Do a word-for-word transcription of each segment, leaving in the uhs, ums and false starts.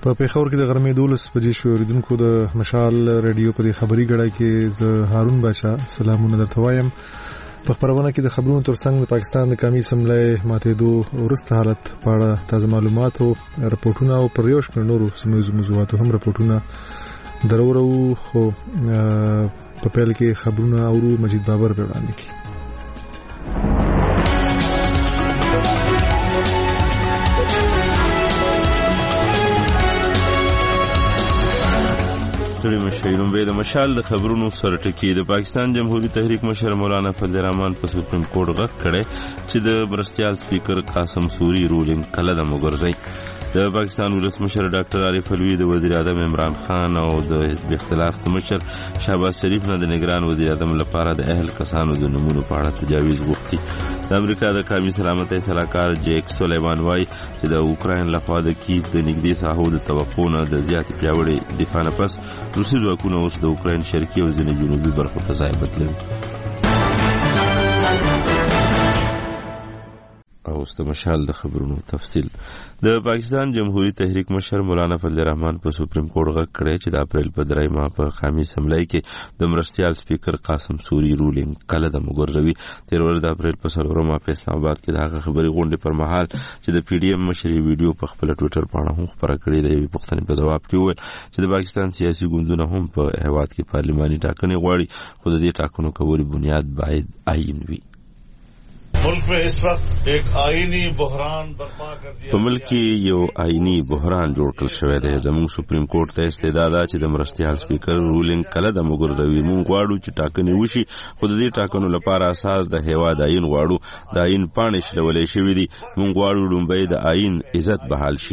په پیښور کې د غرمې دولس بجې شوې. اوریدونکو د مشال رادیو په خبري غړا کې زه هارون باشا سلامونه درته وایم. په خبرونه کې د خبرونو ترڅنګ د پاکستان د قومي اسمبلی ماتېدو ورسته حالت په اړه تازه معلومات او راپورټونه او پر یو شمېر نورو سیمه موضوعاتو هم راپورټونه درورو. خو په پیل کې خبرونه اورو مجید بابر وړاندې کی. ستړي مشایلون به د مشال د خبرونو سره ټکی. د پاکستان جمهوریت تحریک مشر مولانا فضل الرحمن په سپریم کورټ غږ کړي چې د مرستيال سپیکر قاسم سوري رولینګ کله د مګرځي. د پاکستان ولسمشر ډاکټر عارف علوی د وزیر اعظم عمران خان او د حزب اختلاف د مشر شهباز شریف نه د نگران وزیر اعظم لپاره د اهل کسانو د نمونه په اړه تجاویز غوښتي. د امریکا د قومي سلامتۍ سلاکار جیک سلیمان وایي چې د اوکراین لخوا د کیف د نږدې ساحو د توقع نه د زیاتې پیاوړې دفاع نه پس روسي ځواکونه اوس د اوکراین شرقي او ځینې جنوبي برخو ته ځای بدلوي. اوس د مشال د خبرونو تفصیل. د پاکستان جمهوریت تحریک مشر مولانا فضل الرحمن په سپریم کورټ غږ کړی چې د اپریل په درې ماه په قومي اسمبلی کې د مرستيال سپیکر قاسم سوري رولینګ کله د مګرځوي. تیر ورځ د اپریل په څلورمه په اسلام آباد کې د هغه خبري غونډې پر مهال چې د پی ډی ایم مشر ویډیو په خپل ټوئیټر باندې هم خبره کړې ده، یوه پوښتنې په جواب کې وویل چې د پاکستان سیاسي ګوندونه هم په هیواد کې پارلماني ټاکنې غواړي، خو د دې ټاکنو کول بنیاد باید آئین وي. ملک میں اس وقت ایک آئینی بحران برپا کر دیا. په ملک کې یو آئینی بحران جوړ کړل شوی دی. زموږ سپریم کورټ ته استدعا ده چې د مرستيال سپیکر رولینګ کله د مګرځوي. موږ غواړو چې ټاکنې وشي، خو د دې ټاکنو لپاره اساس د هیواد آئین غواړو. د آئین پاڼې شلولې شوې دي. موږ غواړو لومبۍ د آئین عزت بحال شي.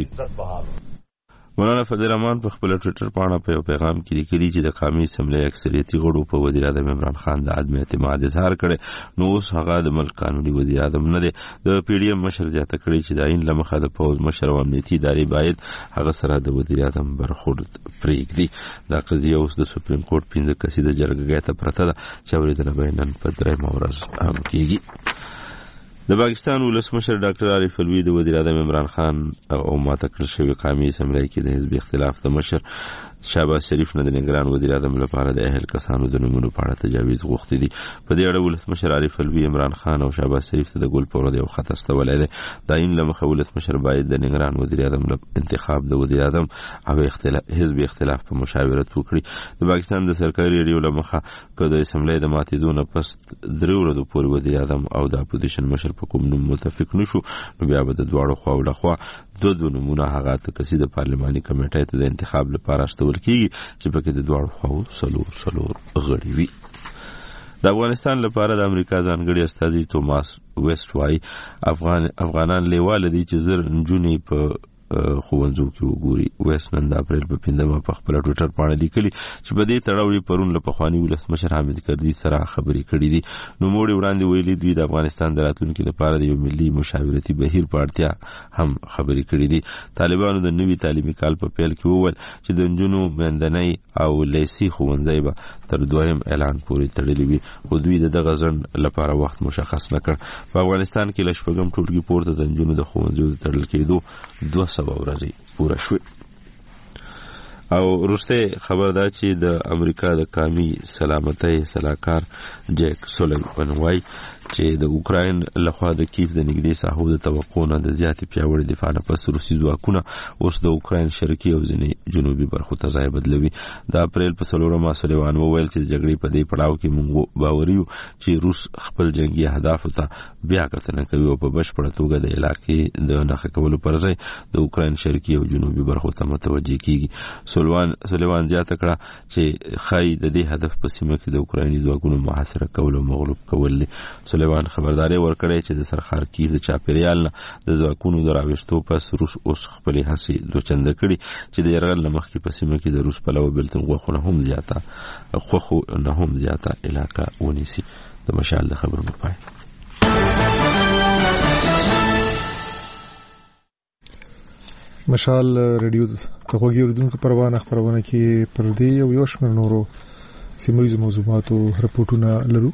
مولانا فضل الرحمن په خپل ټوئیټر باندې په یو پیغام کې لیکلي چې د قومي اسمبلی اکثریتي غړو په وزیر اعظم عمران خان د عدم اعتماد اظهار کړي، نو اوس هغه د ملک قانوني وزیر اعظم نه دی. د پی ډی ایم مشر زیاته کړي چې د آئین له مخې د پوز مشر او امنیتي ادارې باید هغه سره د وزیر اعظم برخورد پرېږدي. دا قضیه اوس د سپریم کورټ پنځه کسیزه جرګه ته پرته ده چې اورېدنه به نن په درېیمه ورځ هم کېږي. د پاکستان ولسمشر ډاکټر عارف علوی د وزیر اعظم عمران خان او ماته کړل شوی قومي اسمبلی کې د حزب اختلاف د مشر شهباز شریف نه د نگران وزیر اعظم لپاره د اهل کسانو د نمونه په اړه تجاویز غوښتي دي. په دې اړه ولسمشر عارف علوی عمران خان او شهباز شریف ته د ګل په ورځ یو خط استولی دی. د آئین له مخې ولسمشر باید د نگران وزیر اعظم انتخاب د وزیر اعظم او اختلاف حزب اختلاف په مشاورت وکړي. د پاکستان د سرکاري ریډیو له مخې که د اسمبلی د ماتېدو نه پس درې ورځو پورې وزیر اعظم او د اپوزیشن مشر په کوم نوم متفق نشو، نو بیا به د دواړو خواو له خوا دو دو نمونه هغه تکسي د پارلماني کمیټې ته د انتخاب لپاره استول کیږي چې پکې د دواړو خواو څلور څلور غړي وي. د افغانستان لپاره د امریکا ځانګړي استازي توماس ویسټ وايي افغان افغانان لیواله دي چې زر نجونې په خوونځو کې وګوري. ویسټ نن د اپریل په پنځمه په خپل ټوئیټر باندې لیکلي چې په دې تړاو پرون له پخواني ولسمشر حامد کرزي سره خبرې کړې دي. نو موږ وړاندې ویلي دوی د افغانستان د راتلونکي لپاره د یو ملي مشاورتي بهیر په اړتیا هم خبرې کړې دي. طالبانو د نوي تعلیمي کال په پیل کې وویل چې د نجونو میندنۍ او لیسي ښوونځي به تر دویم اعلان پورې تړلي وي، خو دوی دغه ځنډ لپاره وخت مشخص نه کړ. په افغانستان کې له شپږم ټولګي پورته د نجونو د ښوونځیو د تړل کېدو دوه سوه ورځې پوره شوې. او وروسته خبر ده چې د امریکا د قومي سلامتۍ سلاکار جیک سلیمان وایي چې د اوکراین لخوا د کیف د نږدې ساحو د توقع نه د زیاتې پیاوړې دفاع نه پس روسي ځواکونه اوس د اوکراین شرقي او ځینې جنوبي برخو ته ځای بدلوي. د اپریل په څلورمه سلیمان وویل چې د جګړې په دې پړاو کې موږ باوري یو چې روس خپل جنگي اهدافو ته بیا کتنه کوي او په بشپړه توګه د علاقې د نښه کولو پر ځای د اوکراین شرقي او جنوبي برخو ته متوجه کیږي. سلیمان سلیمان زیاته کړه چې خای د دې هدف په سیمه کې د اوکرایني ځواکونو محاصره کول او مغلوب کول دي. سلیمان خبرداري ورکړې چې د سرخار کیف د چاپیریال نه د ځواکونو د راوستو پس روس اوس خپلې هڅې دوچنده کړي چې د یرغل نه مخکې په سیمه کې د روس پلوه بېلتون غوښو نه هم زیاته خوښو نه هم زیاته علاقه ونیسي. د مشال د خبرونو پای. مشال رادیو ته خوږی اوریدونکو پروانه خبرونه کې پر دې یو یو شمېر نورو سیمه ییزو موضوعاتو رپورټونه لرو.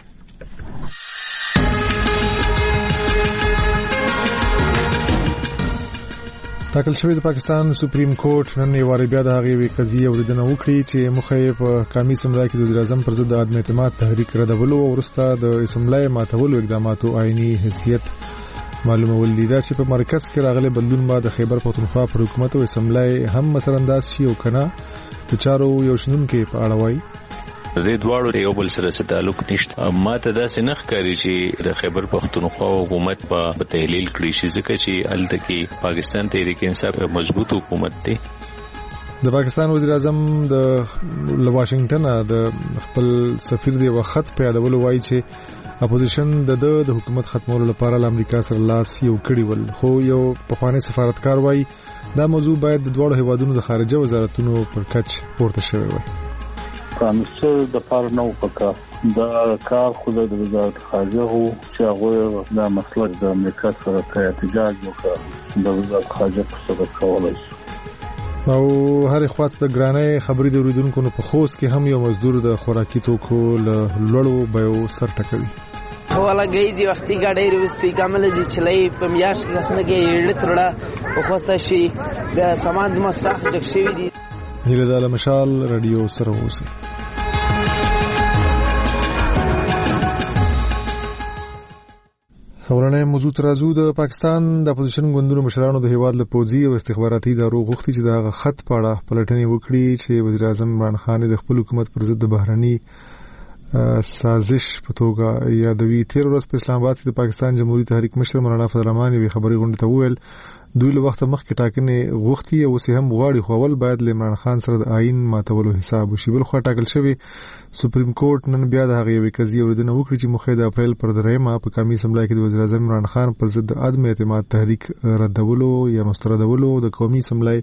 ټاکل شوی د پاکستان سپریم کورټ نن یو واری بیا د هغې قضیې اوریدنه وکړي چې مخه یې په قومي اسمبلی کې د وزیر اعظم پر ضد د عدم اعتماد تحریک ردولو او وروسته د اسمبلی ماتولو اقداماتو آئینی حیثیت معلومول دي. دا چې په مرکز کې راغلي بدلون به د خیبر پختونخوا پر حکومت او اسمبلی هم مثرانداز شي او کنه د چارو یو شنونکو په اړه وایي. زه دواړو یو بل سره څه تعلق نشته. ما ته دا څه نه ښکاري چې د خیبر پختونخوا حکومت په تحلیل کړی شي ځکه چې هلته کې پاکستان تحریک انصاف مضبوط حکومت دی. د پاکستان وزیر اعظم د واشنگټن د خپل سفیر دی وخت په یادولو وایي چې اپوزیشن د د حکومت ختمولو لپاره له امریکا سره لاس یو کړی ول، خو یو پخوانی سفارتکار وایي دا موضوع باید د دواړو هیوادونو د خارجه وزارتونو پر کچ پورته شوی وي. کانسل د پاره نو پکا دا کار خو د وزارت خارجه هو چې هغه دا مسله د امریکا سره ته احتجاج وکړ د وزارت خارجه په صدر کولای شي. او هر خواته د ګرانې خبرې د اوریدونکو په خوست کې هم یو مزدور د خوراکي توکو لړو بیو سر ټکوي. والا گئی جی وقتی گاڑی روستی کامل جی چلای په میاش کې اسنګي لټړه په خوسته شي د سامان د مساخ جک شي دي. هیله د مشال رادیو سره اوسه. خبرونه موضوع ترازو د پاکستان د اپوزیشن ګوندونو مشرانو د هیواد له پوځي او استخباراتي ادارو غوښتي چې دا خط پاړه پلټنې وکړي چې وزیر اعظم عمران خان د خپل حکومت پر ضد بهرني سازش په توګه یادوي. تیر ورځ په اسلام آباد کې د پاکستان جمهوریت تحریک مشر مولانا فضل الرحمن یوه خبري غونډه ته وویل دوی له وخت مخکې ټاکنې غوښتي او سه هم غواړي خو اول باید له عمران خان سره د آئین ماتولو حساب وشي. بل خو ټاکل شوی سپریم کورټ نن بیا د هغې یوې قضیې اوریدنه وکړي چې مخه د اپریل پر درېیمه په قومي اسمبلی کې د وزیر اعظم عمران خان پر ضد عدم اعتماد تحریک ردولو یا مستردولو د قومي اسمبلی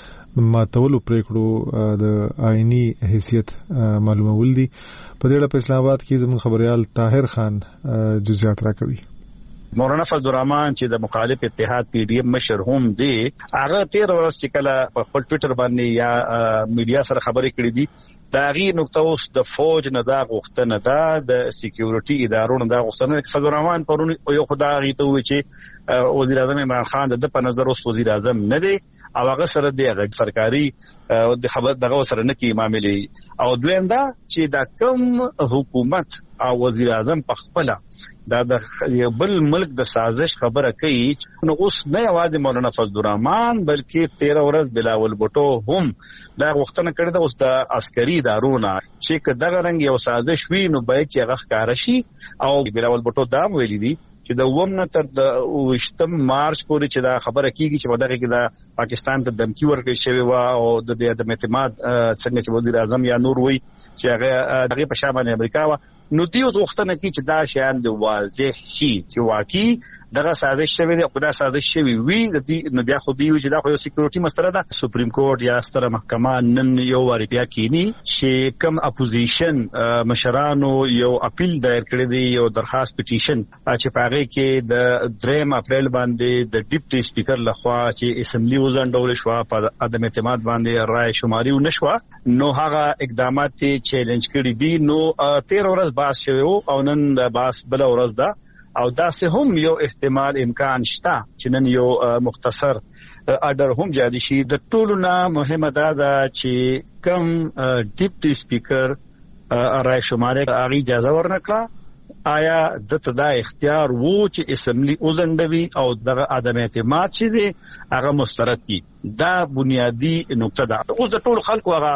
ماتولو پریکړو د آئینی حیثیت معلومول دي. په دې اړه په اسلام آباد کې زموږ خبريال طاهر خان جزئیات راکوي. مولانا فضل الرحمن چې د مخالف اتحاد پی ډی ایم مشر هم دی هغه تیر ورځ چې کله په خپل ټوئیټر باندې یا میډیا سره خبرې کړې دي دا غي نقطه اوس د فوج نه دا غوښتنه ده د سکیورټي ادارو نه دا غوښتنه فضل الرحمن پرون یو خدای غي ته وی چې وزیر اعظم عمران خان د په نظر اوس وزیر اعظم نه دی او هغه سره دی هغه سرکاري د خبر دغه سره نه کی معاملې او دویم دا چې دا کوم حکومت او وزیر اعظم په خپل دا د بل ملک د سازش خبره کوي نو اوس نه یوازې مولانا فضل الرحمن بلکې تیر ورځ بلاول بوټو هم دا غوښتنه کړې ده اوس د عسکري ادارونه چې دغه رنګ یو سازش وي نو باید چې هغه ښکار شي او بلاول بوټو دا ویلي دي چې د ومنه تر د وشتم مارچ پورې چې دا خبره کیږي چې په دغه کې دا پاکستان ته دمکی ورکړي شوی و او د دې د اعتماد څنګه چې وزیر اعظم یا نور وي چې هغه دغه په شابه امریکا و نو دیو غوښتنه کوي چې دا شیان د واضح شي چې واقعي دغه سازش شوی دی او دا سازش شوی وی د دې نو بیا خو دی چې دا خو یو سکیورټي مسله ده. سپریم کورټ یا ستره محکمه نن یو واری بیا کینی چې کوم اپوزیشن مشرانو یو اپیل دایر کړی دی یو درخواست پټیشن چې پاره کې د دریم اپریل باندې د ډیپټي سپیکر لخوا چې اسمبلی وزندول شو په عدم اعتماد باندې رائے شماري ونشوه نو هغه اقدامات چیلنج کړی دي نو تیر ورځ باس شوی او نن د باس بل ورځ ده او دا سه هم یو احتمال امکان شته چې نن یو مختصر اډر هم جاری شي. د ټولو نه مهمه دا ده چې کم ډیپټي سپیکر رائے شماري اغي اجازه ورنکړه آیا د تدا اختیار وو چې اسمبلی وزندوي او دغه عدم اعتماد چې دی هغه مسترد کی دا بنیادی نقطه ده. اوس د ټولو خلکو هغه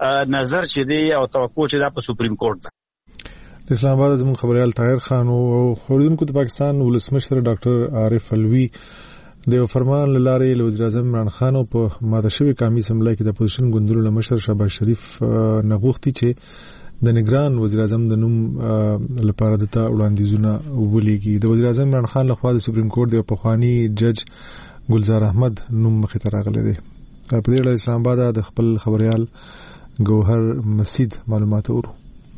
نظر چې دی او توقع چې دا په سپریم کورټ ده. اسلام آباد زموږ خبريال طاهر خان او اوریدونکو د پاکستان ولسمشر ډاکټر عارف الوی د فرمان لاره له وزیر اعظم عمران خان په ماده شوی قومي اسمبلی کې د اپوزیشن ګوندونو مشر شهباز شریف نغوښتي چې د نگران وزیر اعظم د نوم لپاره د تا وړاندیزونه ولیږي. د وزیر اعظم عمران خان لخوا د سپریم کورټ د پخوانی جج ګلزار احمد نوم مخې ته راغلی دی. په دې اړه اسلام آباد د خپل خبريال ګوهر مسید معلومات ورو.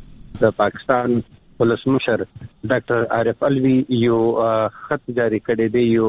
د پاکستان ولسمشر ډاکټر عارف الوی یو خط جاری کړی دی یو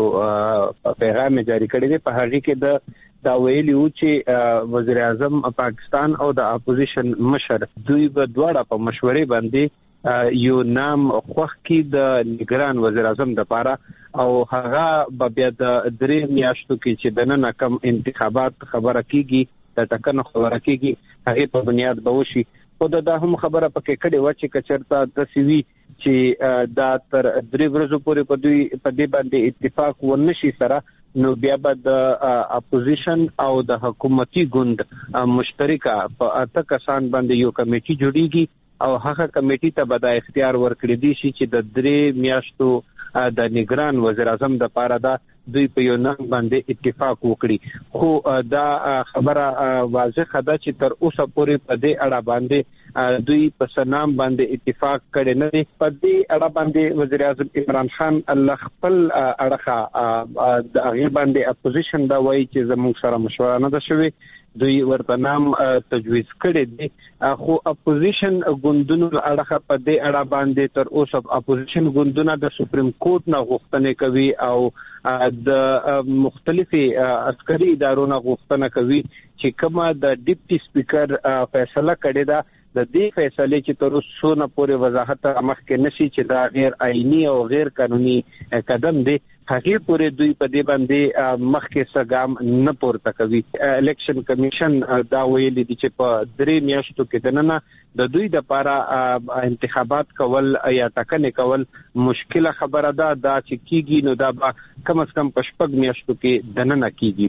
پیغام جاری کړی دی په هغه کې د دا ویلي و چې وزیر اعظم پاکستان او د اپوزیشن مشر دوی په دواړه په مشورې باندې یو نام خوخ کی د نگران وزیر اعظم د پاره او هغه بیا د درې میاشتو کې چې د نن کم انتخابات خبره کیږي د ټکنو خبره کیږي هغه په بنیاد به وشي. خو دا هم خبره پکې کړي و چې کچرتا د سیوی چې دا تر درې ورځې پورې په دوی په دې باندې اتفاق ونشي سره نو بیا به د اپوزیشن او د حکومتي ګوند مشترکه په اته کسان باندې یو کمیټي جوړیږي او هغه کمیټي ته به د اختیار ورکړي دي چې د درې میاشتو د نگران وزیر اعظم د پاره دا دوی په یو نام باندې اتفاق وکړي. خو دا خبره واضحه ده چې تر اوسه پورې په دې اړه باندې دوی په سنام باندې اتفاق کړي نه دي. په دې اړه باندې وزیر اعظم عمران خان الله خپل اړه د هغه باندې اپوزیشن دا وایي چې زموږ سره مشوره نه ده شوې، دوی ورته نام تجویز کړي دي. خو اپوزیشن ګوندونو اړه په دې اړه باندې تر اوسه اپوزیشن ګوندونه د سپریم کورټ نه غوښتنه کوي او د مختلفي عسکري ادارونو غوښتنه کوي چې کومه د ډیپټي سپیکر فیصله کړې ده د دې فیصله چې تر اوسه نه پورې وضاحت مخکې نشي چې دا غیر آئینی او غیر قانوني قدم دی. هغه پورې دوی په دې باندې مخکې سګام نه پورته کوي. الیکشن کمیشن دا ویلي دي چې په درې میاشتو کې دننه د دوی د لپاره انتخابات کول یا ټاکنې کول مشکله خبره ده. دا چې کیږي نو دا کم از کم په شپږ میاشتو کې دننه کیږي.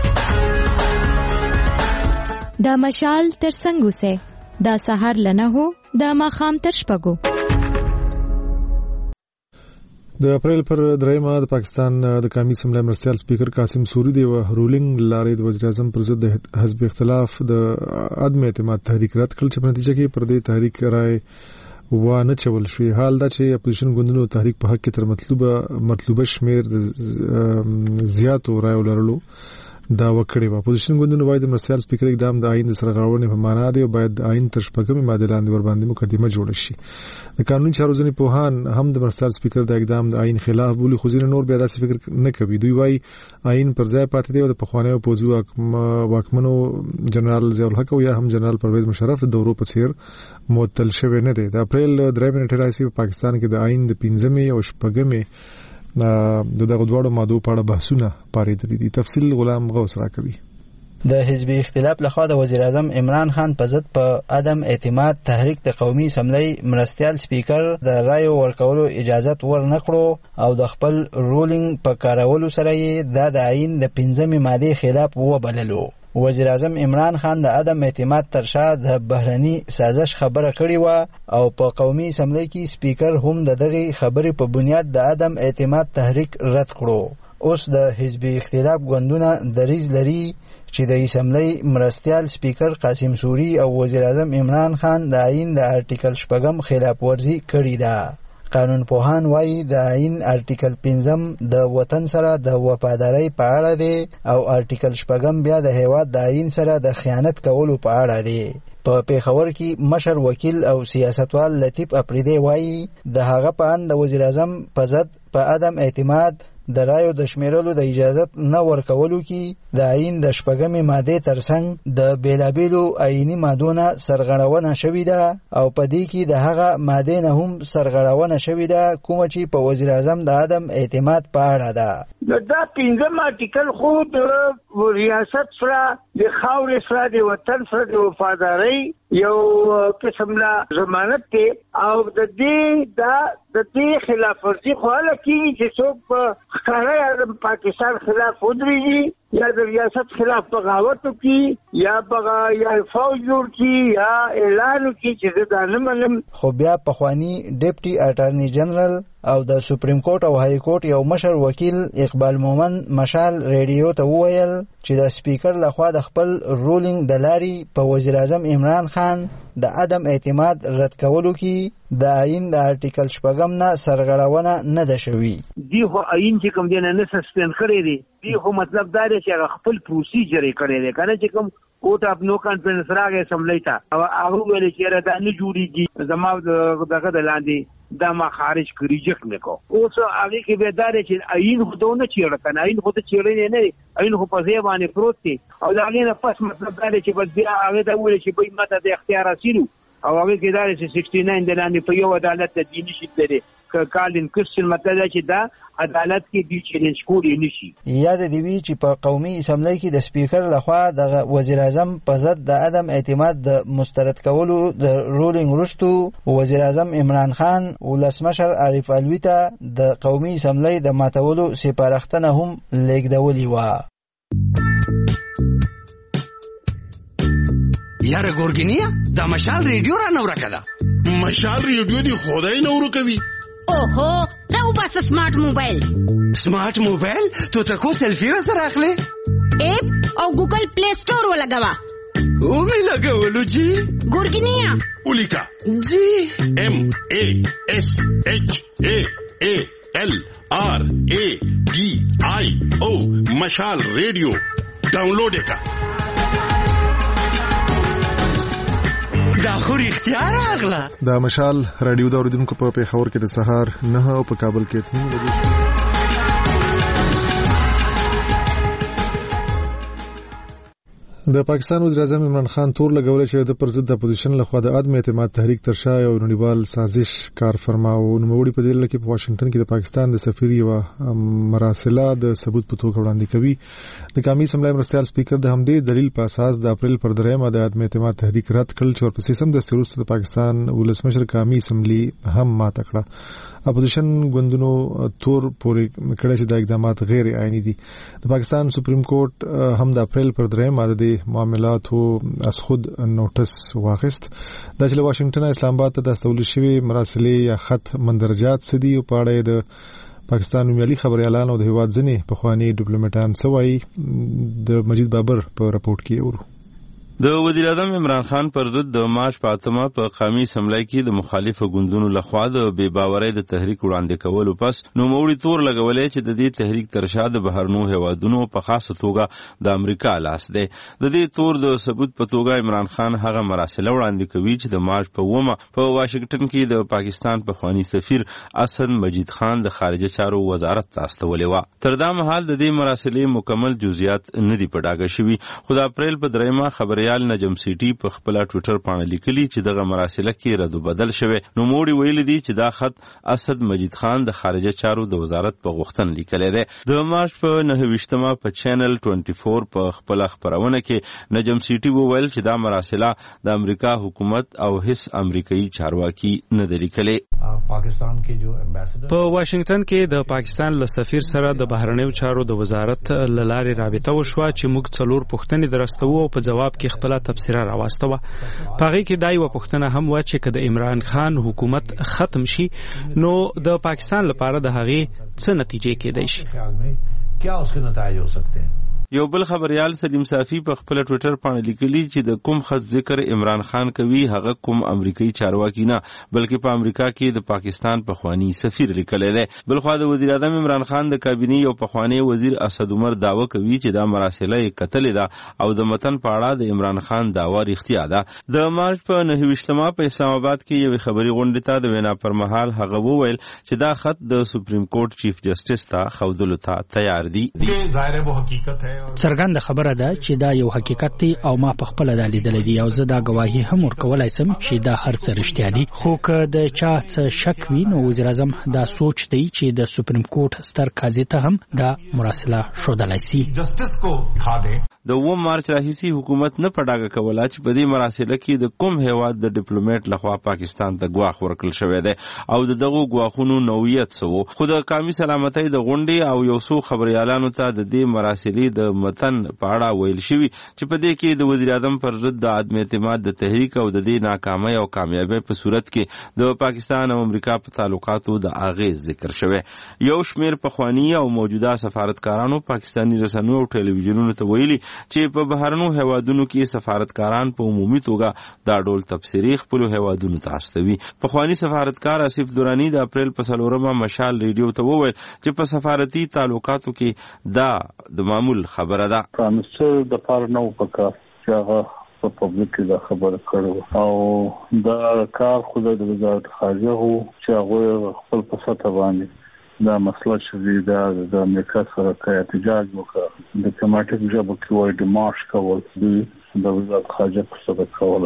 دا مشال تر څنګه وسه دا سحر لنه هو دا ماخام تر شپږو. د اپریل پر دریمه د پاکستان د قومي اسمبلی مرستیال سپیکر قاسم سوری دی و رولینګ لارې د وزیر اعظم پر ضد د حزب اختلاف د عدم اعتماد تحریک رد کړ چې په نتیجه کې پر دې تحریک رائے و نه چول شوی. حال دا چې اپوزیشن ګوندونو تحریک په حق کې تر مطلوبه مطلوبه شمیر د زیاتو رائے ولرلو دا وکړي. و اپوزیشن ګوندونو وايي د مرستیال سپیکر اقدام د آئین سرغړونې په معنا دی او باید د آئین تر شپږمې ماده لاندې ور باندې مقدمه جوړ شي. د قانوني چارو ځینې پوهان هم د مرستیال سپیکر د اقدام د آئین خلاف بولي، خو ځینې نور بیا داسې فکر نه کوي. دوی وايي آئین پر ځای پاتې دی او د پخوانیو پوځي واکمنو جنرال ضیاء الحق او یا هم جنرال پرویز مشرف د دورو په څیر معطل شوی نه دی. د اپریل درې منټه راځي په پاکستان کې د آئین د پنځمې او شپږمې د دغه دوړو ماده په اړه بحثونه پارېدلي دي. تفصیل غلام غوث راکوي. د حزب اختلاف لخوا د وزیر اعظم عمران خان په ضد په عدم اعتماد تحریک د قومي اسمبلی مرستیال سپیکر د رایو ورکولو اجازه ورنکړو او د خپل رولینګ په کارولو سره یې د آئین د پنځمې ماده خلاف وبللو. وزیر اعظم عمران خان د عدم اعتماد تر شا د بهرني سازش خبره کړې و او په قومي اسمبلی کې سپیکر هم د دغه خبرې په بنیاد د عدم اعتماد تحریک رد کړو. اوس د حزب اختلاف ګوندونه دریځ لري چې د اسمبلی مرستیال سپیکر قاسم سوری او وزیر اعظم عمران خان د آئین د ارټیکل شپږم خلاف ورزي کړې ده. قانون پوهان وایي د آئین ارټیکل پنځم د وطن سره د وفاداری په اړه دی او ارټیکل شپږم بیا د هیواد د آئین سره د خیانت کولو په اړه دی. په پیښور کې مشر وکیل او سیاستوال لطیف اپریدی وایي د هغه په اند د وزیر اعظم په ضد په عدم اعتماد د رایو د شمیرلو د اجازت نه ورکولو کې د آئین د شپږمې ماده ترڅنګ د بیلابیلو آئینی مادونه سرغړونه شوې ده او په دې کې د هغه ماده نه هم سرغړونه شوې ده کومه چې په وزیر اعظم د عدم اعتماد په اړه ده. دا پنځم آرټیکل خو د ریاست سره د خاورې سره د وطن سره د وفاداری یو قسم لا ضمانت دی او د دې دا د دې خلاف ورزي خو لکه چې څوک په ښکاره پاکستان خلاف ودرېږي یا د ریاست خلاف بغاوت وکړي یا بغا یا فوج جوړ کړي یا اعلان وکړي چې دا نه منم. خو بیا پخوانی ډیپټي اټارنی جنرال او د سپریم کورټ او های کورټ یو مشر وکیل اقبال مومن مشال ریډیو ته وویل چې د سپیکر لخوا د خپل رولینګ د لارې په وزیر اعظم عمران خان د عدم اعتماد رد کولو کې د آئین د ارټیکل شپږم نه سرغړونه نه ده شوې. دی خو آئین چې کوم دی نه سسپند کړی دی، دی خو مطلب دا دی چې خپل پروسیجر یې کړی دی کنه چې کوم کوټ اپ نو کانفرنس راغی اسمبلی ته او هغه ویل چې را دا نه جوړیږي زما دغه د لاندې دا ما خارج کړی ریجکټ نکو. اوس هغه کې به دا چې آئین خو دونه چیرې کنه آئین خو ته چیرې نه نه آئین خو په ځای باندې پروت دی او دا نه پس مطلب دا چې بس بیا هغه دا ویل چې به ماته د اختیار اسینو او هغه کې دا چې سکسټي ناین د لاندې په یو عدالت د دیني شي لري کالین کوسچن مطلب چې دا عدالت کې دی چیلنج کولی نشي. یاد دی وی چې په قومي اسمبلی کې د سپیکر لخوا د وزیر اعظم په ضد د عدم اعتماد د مسترد کولو د رولینګ وروستو وزیر اعظم عمران خان ولسمشر عارف علوي ته د قومي اسمبلی د ماتولو سپارښتنه هم لیږدولې وه. یاره ګورګینیا دا مشال ریډیو را نو راکده. مشال ریډیو دی خدای نورو کوي. اوهو راو بس سمارټ موبایل. سمارټ موبایل تو تکو سلفی را سره اخلي اپ او ګوګل پلی سٹور ولګوا. او می لګولو جی ګورګینیا ولیکا جی ام ا اس اچ ا ا ال آر ا ډي آی او مشال ریډیو ډاونلوډ وکړه. دا خو اختیار اغلا. دا مشال رادیو دا اوریدونکو په پیښور کې د سهار نه او په کابل کې اته بجې. د پاکستان وزیر اعظم عمران خان تور لګولې چې د پر ضد د اپوزیشن لخوا د عدم اعتماد تحریک تر شا یو نړیوال سازش کار فرماو. نوموړي په دې لکه په واشنگټن کې د پاکستان د سفیر یو مراسله د ثبوت په توګه وړاندې کوي. د قومي اسمبلی مرستیال سپیکر د همدې دلیل په اساس د اپریل پر درېمه د عدم اعتماد تحریک رد کړل چې ورپسې سم د وروسته د پاکستان ولسمشر قومي اسمبلی هم ماته کړه. اپوزیشن ګوندونو تور پورې کړه چې د اقدامات غیر عیني دي. د پاکستان سپریم کورټ هم د اپریل پر درېمه د معاملاتو از خود نوټس واخیست. د چې واشنگټن اسلام آباد ته د استول شوی مراسلې یا خط مندرجات سدي او پاړې د پاکستان ملي خبريالان او د هیواد ځنې پخوانی ډیپلوماټان سوای د مجید بابر په راپورټ کې ورو. د وزیر اعظم عمران خان پر ضد د مارچ په اتمه په قومي اسمبلی کې د مخالفو ګوندونو لخوا د بې باورۍ د تحریک وړاندې کولو پس نوموړي تور لګولې چې د دې تحریک تر شا د بهرنیو هیوادونو په خاصه توګه د امریکا لاس دی. د دې تور د ثبوت په توګه عمران خان هغه مراسله وړاندې کوي چې د مارچ په اومه په واشنگټن کې د پاکستان پخوانی سفیر اسد مجید خان د خارجه چارو وزارت ته استولې وه. تر دا مهال د دې مراسلې مکمل جزئیات نه دي په ډاګه شوي، خو د اپریل په درېیمه خبري نجم سیټي په خپل ټوئیټر باندې لیکلي چې دغه مراسله کې رد بدل شوه. نو موړي ویل دي چې دا خط اسد مجید خان د خارجه چارو د وزارت په غوښتنه لیکل دی. د مارچ په نهه ویشتمه په چینل چوبیس په خپل خبرونه کې نجم سیټي وویل چې دا مراسله د امریکا حکومت او هیڅ امریکایي چارواکي نه دی لیکلي. پاکستان کې جو امبیسډر په واشنگټن کې د پاکستان له سفیر سره د بهرنیو چارو د وزارت لارې رابطه وشوه چې موږ څلور پوښتنې درستو او په جواب کې خپل تفسیره راوستوه. پاغي کې دای و پښتنه هم و چې کله عمران خان حکومت ختم شي نو د پاکستان لپاره د هغې څه نتیجې کېدای شي. کیا اس کے نتائج ہو سکتے ہیں؟ یو بل خبريال سلیم صافي په خپل ټوئیټر باندې لیکلي چې د کوم خط ذکر عمران خان کوي هغه کوم امریکایي چارواکي نه بلکې په امریکا کې د پاکستان پخوانی سفیر لیکلی دی. بل خو د وزیر اعظم عمران خان د کابینې یو پخوانی وزیر اسد عمر داوا کوي چې دا مراسله یې قتل ده او د متن په اړه د عمران خان داوا رښتیا ده. د مارچ په نهه ویشتمه په اسلام آباد کې یو خبري غونډه ته د وینا پر مهال هغه وویل چې دا خط د سپریم کورټ چیف جسټس ته خودلو ته تیار دی. ظاهر وہ حقیقت ہے څرګنده خبره ده چې دا یو حقیقت دی او ما په خپل د لیدل دي او زه دا گواهی هم ورکولای سم چې دا هر څه رښتیا دي. خو که د چا څه شک وي نو وزیر اعظم دا سوچ دی چې د سپریم کورټ ستر قاضي ته هم دا مراسله شودلای سي. جسټس کو ښه دی. د اووم مارچ راهیسي حکومت نه پډاګه کوله چې په دې مراسله کې د کوم هیواد د ډیپلوماټ لخوا پاکستان ته ګواښ ورکړل شوی دی او د دغه ګواښونو نوعیت سو. خو د قومي سلامتۍ د غونډې او یو څو خبريالانو ته د دې مراسلې د متن په اړه ویل شوی چې په دې کې د وزیر اعظم پر ضد د عدم اعتماد د تحریک او د دې ناکامۍ او کامیابی په صورت کې د پاکستان او امریکا په تعلقاتو د اغیز ذکر شوی. یو شمیر پخوانی او موجوده سفارتکارانو پاکستانی رسنیو او ټلویزیونونو ته ویلي چې په بهرنیو هیوادونو کې سفارتکاران په عمومي توګه دا ډول تبصرې خپل هیوادونو ته استوي. پخوانی سفارتکار اسف دورانی د اپریل په څلورمه مشال ریډیو ته وویل چې په سفارتي تعلقاتو کې دا د معمول خبره ده. پرانسر د پاره نو پکا چې هغه په پبلک کې دا خبره کړو او دا کار خدای د وزارت خارجه هو چې هغه خپل په سطح باندې دا مسله چې دا د امریکا سره کې احتجاج وکړ د ډیپلوماټیک ژبه کې وایي د مارش کول د وزارت خارجه په سبب کولای شي.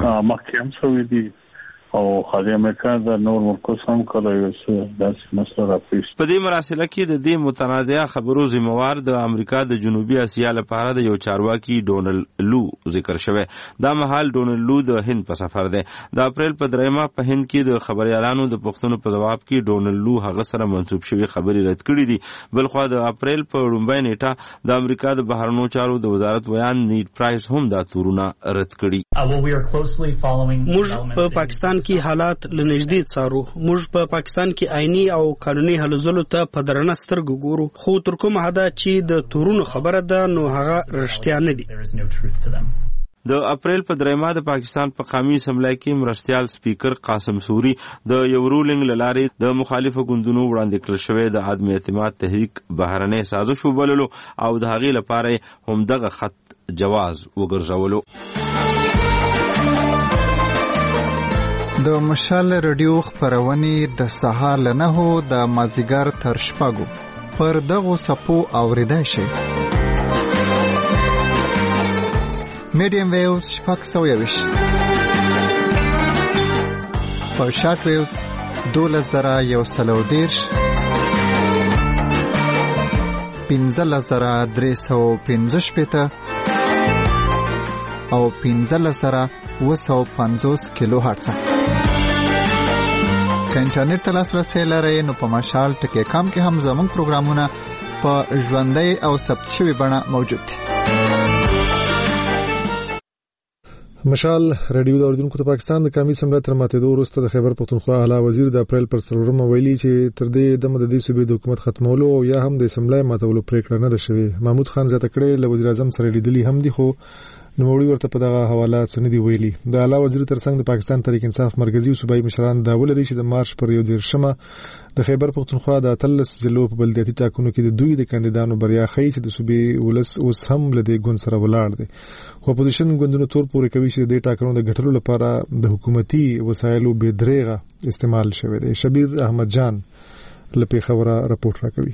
مخکې هم شوي دي او خاري امریکا د نور ملکو سم کله یو څه داسې مسله راپېښ. په دې مراسله کې د دې متنازعه خبرو ذمہوار د امریکا د جنوبي اسیا لپاره د یو چارواکي ډونلډ لو ذکر شوی. دا مهال ډونلډ لو د هند په سفر دی. د اپریل په دریمه په هند کې د خبريالانو د پوښتنو په جواب کې ډونلډ لو هغه سره منسوب شوی خبري رد کړې دي. بلخو د اپریل په لومړۍ نیټه د امریکا د بهرنیو چارو د وزارت ویان نیډ پرایس هم دا تورونه رد کړي. موږ په پاکستان کې حالات لنږدې څارو. موږ په پاکستان کې آئینی او قانوني هلو ځلو ته په درنه سترګو ګورو، خو تر کومه حده چې د تورونو خبره ده نو هغه رښتیا نه دي. د اپریل په دریمه د پاکستان په قومي اسمبلی کې مرستیال سپیکر قاسم سوري د یو رولینګ للارې د مخالفو ګوندونو وړاندې کړل شوی د عدم اعتماد تحریک بهرنۍ سازش وبللو او د هغې لپاره هم دغه خط جواز وګرځولو. د مشال رادیو خبرونه د سهار له نهو د مازیګر تر شپږو پر دغو صفو اوریدای شي. میډیم ویوز شپږ سوه یویش، په شارټ ویوز دولس زره یو سل او دېرش، پنځلس زره درې سوه پنځه شپېته او پنځلس زره اوه سوه پنځوس کیلو هرتز. که انټرنیټ ته لاسرسی لرئ نو په مشال ټکی کام کې هم زموږ پروګرامونه په ژوندۍ او ثبت شوي بڼه موجود دي. مشال رادیو د اوریدونکو ته پاکستان د قومي اسمبلی تر ماتېدو وروسته د خیبر پښتونخوا اعلی وزیر د اپریل پر څلورمه ویلي چې تر دې دمه د دې صوبې د حکومت ختمولو او یا هم د اسمبلی ماتولو پریکړه نه ده شوې. محمود خان زیاته کړې له وزیر اعظم سره لیدلي هم دي، خو نوموړي ورته په دغه حواله څه نه دي ویلي. د اعلی وزیر ترڅنګ د پاکستان تحریک انصاف مرکزی او صوبایي مشران دا ولري چې د مارچ پر یو دیرشمه د خیبر پښتونخوا د اتلس ضلعو په بلدیاتي ټاکنو کې د دوی د کاندیدانو بریا ښیي چې د صوبې ولس اوس هم له دې ګوند سره ولاړ دی. خو اپوزیشن ګوندونو تور پورې کوي چې د دې ټاکنو د ګټلو لپاره د حکومتي وسایلو بې درېغه استعمال شوی دی. شبیر احمد جان له پیښوره راپورټ راکوي.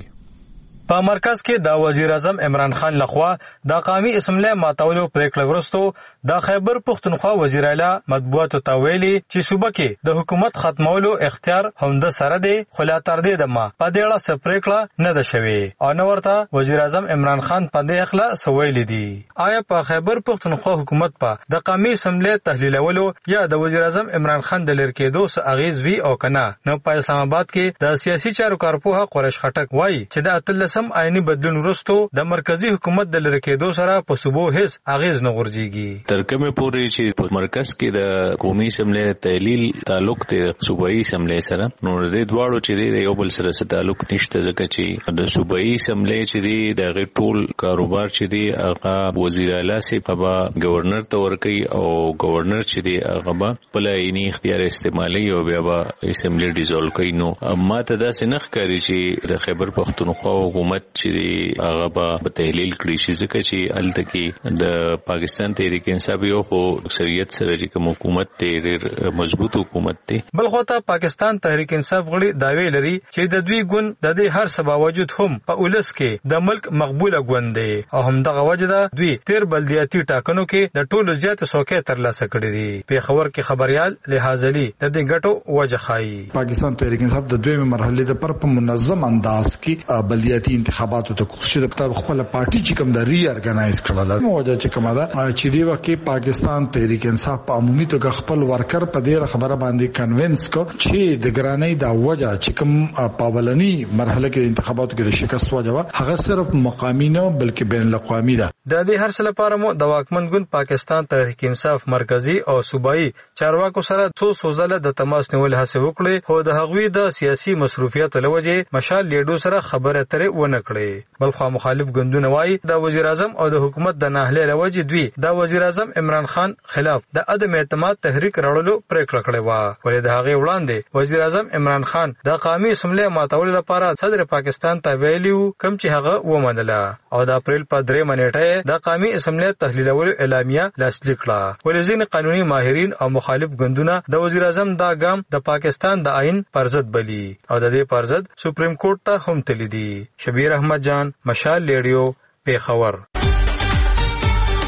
په مرکز کې د وزیر اعظم عمران خان لخوا د قومي اسمبلی ماتولو پریکړه وروسته د خیبر پښتونخوا وزیر اعلی مطبوعاتو ته ویلي چې صوبه کې د حکومت ختمولو اختیار هم د سره دی، خو لا تر دې دمه په دې اړه څه پریکړه نه ده شوې او نو ورته وزیر اعظم عمران خان په دې اخلا سویل دي. آیا په خیبر پښتونخوا حکومت په د قومي اسمبلی تحلیلولو یا د وزیر اعظم عمران خان د لری کېدو څه اغیز وی او کنه؟ نو په اسلام آباد کې د سیاسي چارو کارپوه قریش خټک وایي چې د اتلس سم آئینی بدلون وروسته د مرکزی حکومت د لری کېدو سره په صوبو هیڅ اغیز نه غورځيږي. تر کومه پورې چې په مرکز کې د قومي اسمبلی تحلیل تعلق ته صوبایي اسمبلی سره نو د دواړو چې د یو بل سره تعلق نشته، ځکه چې د صوبایي اسمبلی چې د ټول کاروبار چې دی هغه وزیر اعلی سي په گورنر ته ورکي او گورنر چې دی هغه په لایي اختیار استعمالي او بیا به اسمبلی ډیزولو کوي. نو اما ته دا سنخ کوي چې د خیبر پښتونخوا حکومت چې هغه په تحلیل کړی شي، ځکه چې الته کې د پاکستان تحریک انصاف یو خو اکثریت سره چې کوم حکومت ته ډېر مضبوط حکومت دی. بل خو ته پاکستان تحریک انصاف غړي داوی لري چې د دوی ګوند د دې هر څه باوجود هم په ولس کې د ملک مقبوله ګوند دی او هم دغه وجه ده دوی تیر بلدیاتي ټاکنو کې د ټولو زیات څوکۍ ترلاسه کړې دي. پیښور کې خبريال لحاظ علي د دې ګټو وجه خایي. پاکستان تحریک انصاف د دویمه مرحله د پر په منظم انداز کې بلدیاتي انتخابات ته کوشش وکړه خپل پارټي چې کوم د ری ارګنایز کړل. نو وجه چې کومه ده چې دی وکي پاکستان تحریک انصاف په عمومي توګه خپل ورکر په دې خبره باندې کنوینس کو چې د ګرانۍ د وجه چې کوم پاولنی مرحله کې انتخاباتو کې شکست وجوه هغه صرف مقامی نه بلکې بین الاقوامي ده. د دې هر څه لپاره مو د واکمن ګوند پاکستان تحریک انصاف مرکزی او صوبایي چارواکو سره څو سوزله د تماس نیول هڅه وکړي، خو د هغوی د سیاسي مصروفیت لوجه مشال لیډو سره خبره ترې ونه کړي. بلخو مخالف ګوندونه وایي د وزیر اعظم او د حکومت د ناهله لوجه دوی د وزیر اعظم عمران خان خلاف د عدم اعتماد تحریک راوړلو پریکړه کړې و، ولې د هغه وړاندې وزیر اعظم عمران خان د قومي اسمبلی ماتولو لپاره صدر پاکستان ته ویلیو کوم چې هغه ومنله او د اپریل په درې منېټه د قومي اسمبلی تحلیلولو اعلامیه لاسلیک کړه. ولې ځینې قانوني ماهرین او مخالف ګوندونه د وزیر اعظم دا ګام د پاکستان د آئین پر ضد بلی او د دې پر ضد سپریم کورټ ته هم تللی دي. شبیر احمد جان، مشال ریډیو، پیښور.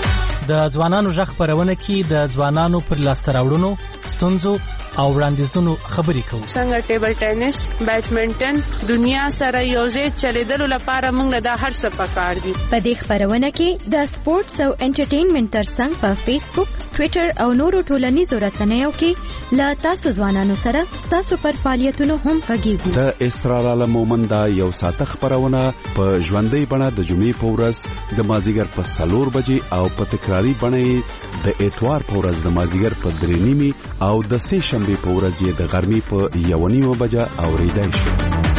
د ځوانانو ژغ خپرونه کې د ځوانانو پر لاسته راوړنو، ستونزو او وړاندیزونو خبرې کوو. څنګه ټیبل ټینس، بیډمنټن دنیا سره یوځای چلیدلو لپاره موږ د هر څه پکار دي. په دې خپرونه کې د سپورتس او انټرټینمنټ ترڅنګ په فیسبوک، ټوئیټر او نورو ټولنیزو رسنیو کې لا تاسو ځوانانو سره تاسو پر فعالیتونو هم غږیږو. د اسرار عالم مومند یو ساعت خبرونه په ژوندۍ بڼه د جمعې په ورځ د مازیګر په سلور بجې او په تکراری بڼه د اتوار په ورځ د مازیګر په درې نیمې او د سه شنبه په ورځ یې د غرمې په یو نیمه بجه اوریدای شي.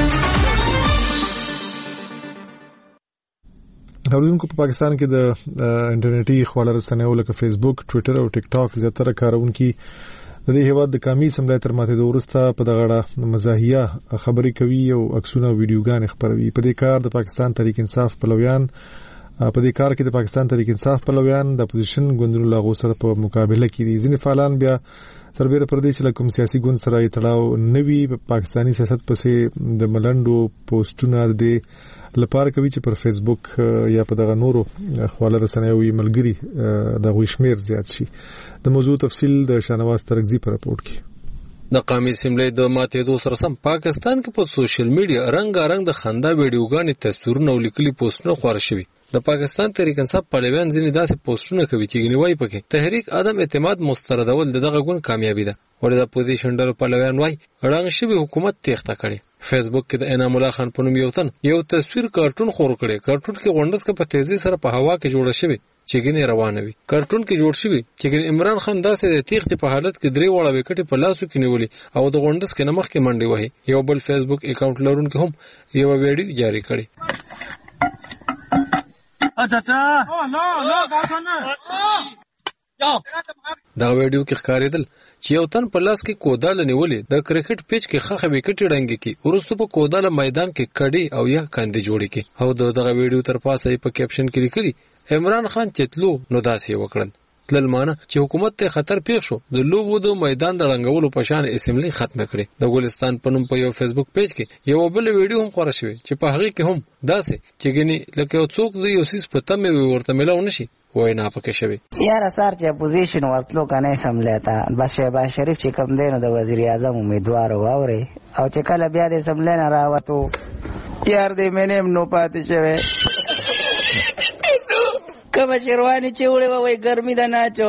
اوریدونکو په پاکستان کې د انټرنیټي خواله رسنیو لکه فیسبوک، ټوئیټر او ټیک ټاک زیاتره کارونکي د دې هیواد د کمی سملای تر ماته د ورسته په دغه اړه مزاحیه خبرې کوي او عکسونه او ویډیوګانې خپروي. په دې کار د پاکستان تحریک انصاف پلویان په دې کار کې د پاکستان تحریک انصاف پلویان د اپوزیشن ګوندونو له غو سره په مقابله کې دي. ځینې فعالان بیا سربېره پر دې چې له کوم سیاسي ګوند سره یې تړاو نه وي په پاکستاني سیاست پسې د ملنډو پوسټونه د لپاره کوي چې پر فیسبوک یا په دغه نورو خواله رسنیو یې ملګري د غوي شمیر زیات شي. د موضوع تفصیل د شانواز ترغزي پر راپورټ کې. د قومي سیملې د ماتېدو سره سم پاکستان کې په سوشل میډیا رنگارنګ د خندا ویډیوګانې، تصویرونه او لیکلي پوسټونه خور شوي. د پاکستان تحریک انصاف پلویان ځینې داسې پوسټونه کوي چې غنیوي پکې تحریک عدم اعتماد مستردول د دغه ګوند کامیابی ده. ولې د اپوزیشن ډلو پلویان وایي وړاندې شوی حکومت تېښته کړې. فیسبوک کې د انعام الله خان په نوم یو تن یو تصویر کارټون خور کړي. کارټون کې غونډس کې په تیزی سره په هوا کې جوړ شوی چې ګنې روانه وي. کارټون کې جوړ شوی چې ګنې عمران خان داسې د تېښتې په حالت کې درې وړه وکټې په لاسو کې نیولې او د غونډس کې نمخ کې منډې وهي. یو بل فیسبوک اکاونټ لرونکي هم یو ویډیو جاری کړي. دا ویډیو کې ښکارېدل چې یو تن په لاس کې کوداله نیولې د کرکټ پیچ کې خخه وکټې ډنګې کې وروسته په کوداله میدان کې کډې او یا کاندې جوړې کې او دغه ویډیو تر پاسه په کیپشن کې لیکلي عمران خان چتلو نو داسې وکړل تل مانه چې حکومت ته خطر پیښ شو د لوبو د میدان د رنګولو په شان اسمبلی ختمه کړې. د ګلستان په نوم په یو فیسبوک پیج کې یو بل ویډیو هم خور شوی چې په هغه کې هم داسې چې ګني لکه یو څوک د یو سیس په تمه ورته ملاو نشي وای نه پکې شوی. یار سار چې اپوزیشن ورتلو کنه سملاتا بس شهباز شریف چې کوم دینو د وزیر اعظم امیدوار واوري او چې کله بیا د سملنه راوته یار دې مینم نو پاتې شوی کما شروانی چې وړه وای ګرمي ده ناچو.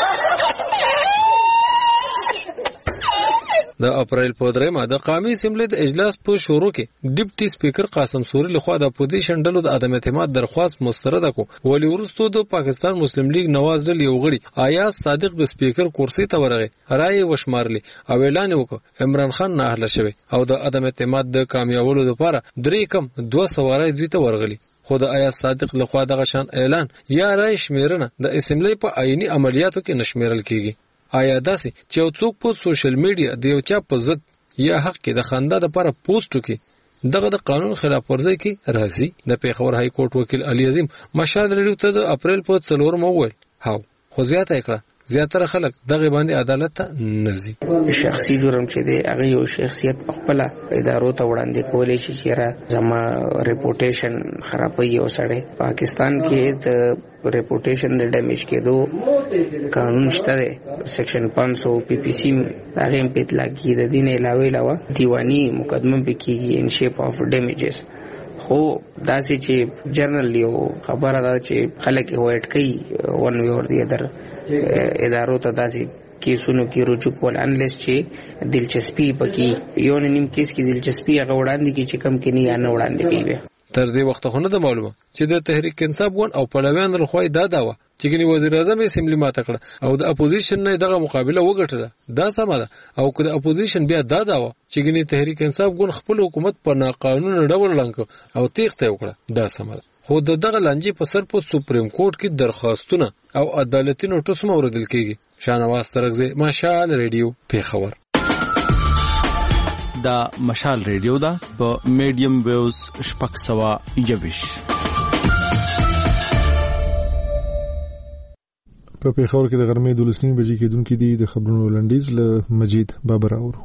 د اپریل په درېمه د قومي اسمبلی د اجلاس په شروع کې ډیپټي سپیکر قاسم سوري لخوا د اپوزیشن ډلو د عدم اعتماد درخواست مسترد کو. ولی ورستو د پاکستان مسلم لیگ نواز ډل یو غړي آیاز صادق د سپیکر کرسي ته ورغی رائے وشمارلی او اعلان وکړ عمران خان نه اهله شوی او د عدم اعتماد د کامیابولو لپاره درې کم دوه سوارای دوی ته ورغلی. خود آیاز صادق لخوا دغه شان اعلان یا رائے شمیرنه د اسمبلی په آئینی عملیاتو کې نشمیرل کیږي. آیا داسې چې یو څوک په سوشل میډیا د یو چا په ضد یا حق کې د خندا لپاره پوسټ وکړي دغه د قانون خلاف ورزي کې راځي؟ د پیښور های کورټ وکیل علي عظیم مشهد ریډیو ته د اپریل په څلورم وویل هاو خو زیاته کړه زیاتره خلک دغه باندې عدالت ته نزي. شخصي جرم چې دی هغه یو شخصیت په خپل ادارو ته وړاندې کولای شي چې را زما ریپوټیشن خرابوي او سړی پاکستان کې د ریپوټیشن د ډیمیج کېدو قانون شته دی سیکشن پانچ سو پی پی سی هغه په اطلاق کې د دین علاوه علاوه دیوانی مقدمه بکیږي ان شیپ اف ډیمیجز. خو داسې چې جرنل یو خبره ده چې خلک وایټ کوي ون وی اور دی ادر ادارو ته داسې کیسونو کې رجوع کول انلیس چې دلچسپي پکې یو نیم کیس کې دلچسپي هغه وړاندې کی چې کم کې نه نه وړاندې کیږي. تر دې وخت خو نه معلومه چې د تحریک انصاف ګوند او پلویان لخوا دا داوا چې ګنې وزیر اعظم اسمبلی ماته کړه او د اپوزیشن نه دغه مقابله وګټله دا سمه ده او که د اپوزیشن بیا دا داوا چې ګنې تحریک انصاف ګوند خپل حکومت په ناقانونه ډول لنګ او تېښته وکړه دا سمه ده. خو د دغه لانجې په سر په سپریم کورټ کې درخواستونه او عدالتي نوټس هم اوریدل کیږي. شانواز ترغزي مشال ریډیو پیښور. دا مشال ریډیو دا په میډیم ویوز شپږ سوه یوویش په پیښور کې د غرمې دولس نیمې بجې کېدونکې دي. د خبرونو لنډیز له مجید بابر اورو.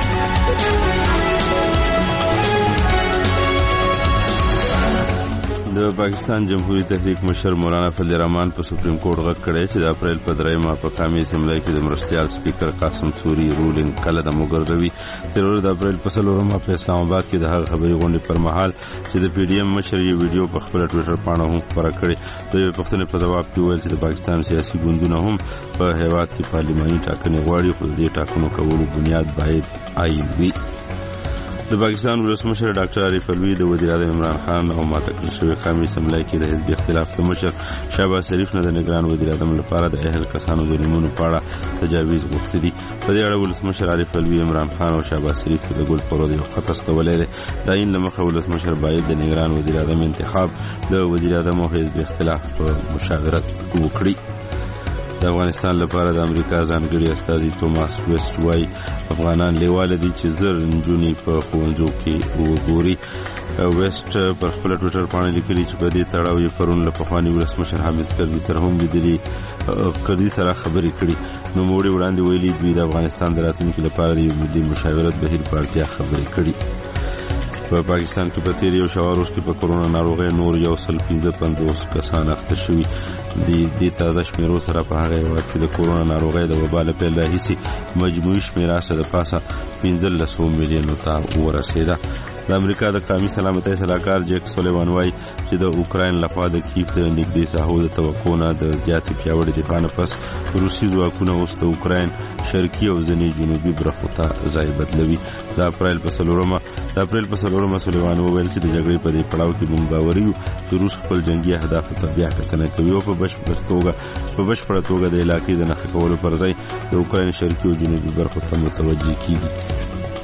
د د پاکستان جمهوریت تحریک مشر مولانا فضل الرحمن په سپریم کورټ غږ کړی چې د اپریل په دریمه په قومي اسمبلی کې د مرستیال سپیکر قاسم سوري رولینګ کله د مګرروي تر د اپریل په څلورمه په اسلام آباد کې د هغه خبري غونډې پر مهال چې د پی ډی ایم مشر یو ویډیو په خپل ټوئیټر باندې هم خبره کړې د پښتنې په جواب کې ویل چې د پاکستان سیاسي ګوندونه هم په هیواد کې پارلماني ټاکنې غواړي خو د ټاکنو کولو بنیاد باید آئین وي. د پاکستان ولسمشر ډاکټر عارف الوی د وزیر اعظم عمران خان او ماتکل شوی قومي اسمبلی کې د حزب اختلاف د مشر شهباز شریف نه د نگران وزیر اعظم لپاره د اهل کسانو د ظلمونو په اړه تجاویز غوښتي دي. په دې اړه ولسمشر عارف الوی عمران خان او شهباز شریف ته د ګل پرود یو خط استولې ده. د عین لمخه ولسمشر باید د نگران وزیر اعظم انتخاب د وزیر اعظم او حزب اختلاف په مشاورت وکړي. د افغانستان لپاره د امریکا ځانګړي استازي توماس ویسټ وايي افغانان لیواله دي چې زر نجونې په ښوونځو کې وګوري. ویسټ پر خپل ټوئیټر باندې لیکلي چې په دې تړاو یې پرون له پخواني ولسمشر حامد کرزي سره هم لیدلي کرزي سره خبرې کړي. نو موړي وړاندې ویلي دوی د افغانستان د راتلونکي لپاره د یو ملي مشاورت بهیر په اړتیا خبرې کړي. په پاکستان کې په تیر یو شاور وروسته په کورونا ناروغۍ نور یو سل پنځه پنځوس کسان اخته شوي دي. د تازه شمیرو سره په هغه هیواد کې د کورونا ناروغۍ د وبا له پیل راهیسې مجموعي شمیره څخه د پاسه پنځلس میلیونو ته ورسېده. د امریکا د قومي سلامتۍ سلاکار جیک سولیوان وایي چې د اوکراین لخوا د کیف د نږدې ساحو د توقع نه د زیاتې پیاوړي دفاع نه پس روسي ځواکونه اوس د اوکراین شرقي او ځینې جنوبي برخو ته ځای بدلوي. د اپریل په څلورمه د اپریل په څلورمه سولیوان وویل چې د جګړې په دې پړاو کې موږ باوري یو چې روس خپل جنگي اهدافو ته بیا کتنه کوي او په بشپړه توګه په بشپړه توګه د علاقې د نښه کولو پر ځای د اوکراین شرقي او جنوبي برخو ته متوجه کیږي.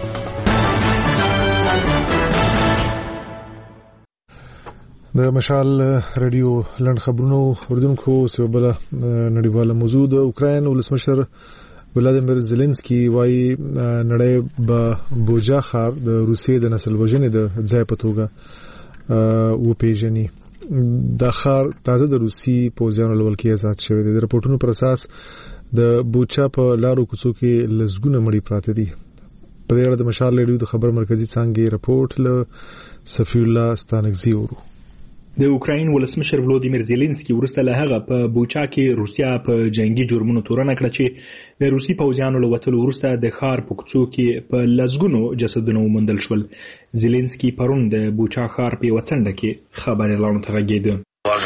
د مشال رادیو لند خبرونو اوردونکو سیوبله نړیواله موضوع د اوکراین ولسمشر ولادیمیر زيلنسکي وايي نړۍ به بوجا ښار د روسیې د نسل وژنې د ځای په توګه وپیژني. دا ښار تازه د روسي پوځیانو لول کې آزاد شوی دی. د راپورټونو پر اساس د بوچا په لارو کوڅو کې لزګونه مړي پراته دي. په دې اړه د مشال رادیو د خبر مرکزی څنګه راپورټ ل صفی الله ستانکزی ورو. د اوکراین ولسمشر ولادیمیر زيلنسکي ورسته له هغه په بوچا کې روسیا په جنگي جرمونو تورنه کړ چې د روسي پوځیانو له وټلو ورسته د ښار په کوڅو کې په لزګونو جسدونه ومندل شول. زيلنسکي پرون د بوچا ښار په وڅنډه کې خبري اعلان ته غږیده.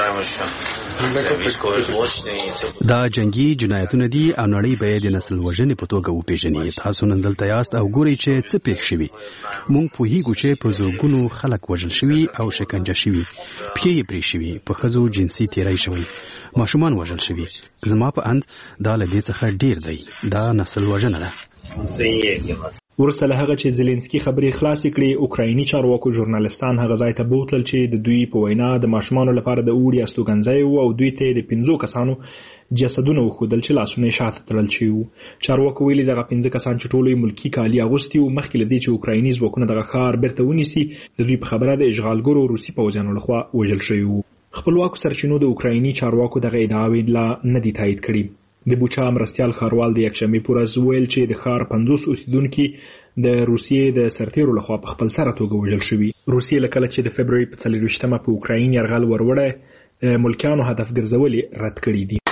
دا جنگي جنایتونه دي او نړۍ به د نسل وژنې په توګه وپیژني. تاسو نن دلته یاست او ګورئ چې څه پېښ شوي. موږ پوهیږو چې په زورګونو خلک وژل شوي او شکنجه شوي، پښې یې پرې شوي، په ښځو جنسي تیری شوی، ماشومان وژل شوي. زما په اند دا له دې څخه ډیر دی. دا نسل وژنه ده. ورسته له هغه چې زيلنسکي خبرې خلاص کړي، اوکرایني چارواکو ژورنالستان هغه ځای ته بوتل چې د دوی په وینا د ماشومانو لپاره د اوړي استوګنځي او دوی ته د پنځو کسانو جسدونه وښودل چې لاسونه شاته تړل شوي. چارواکو ویلي دغه پنځه کسان چې ټول ملکی کالي اغوستي او مخکې لدی چې اوکرایني ځواکونه دغه ښار بیرته ونیسي د دوی په خبره د اشغالګرو روسي پوځیانو لخوا وژل شوي وو. خپلواکو سرچینو د اوکرایني چارواکو دغه ادعاوې لا نه دي تایید کړي. د بوچا مرستیال ښاروال د یکشنبې په ورځ ویل چې د ښار پنځوس اوسیدونکي د روسیې د سرتیرو لخوا په خپل سره توګه وژل شوي. روسیې لکه چې د فبرवरी په څلرویشتمه په اوکراین یرغل وروړی ملکیانو هدف ګرځولې رد کړي دي.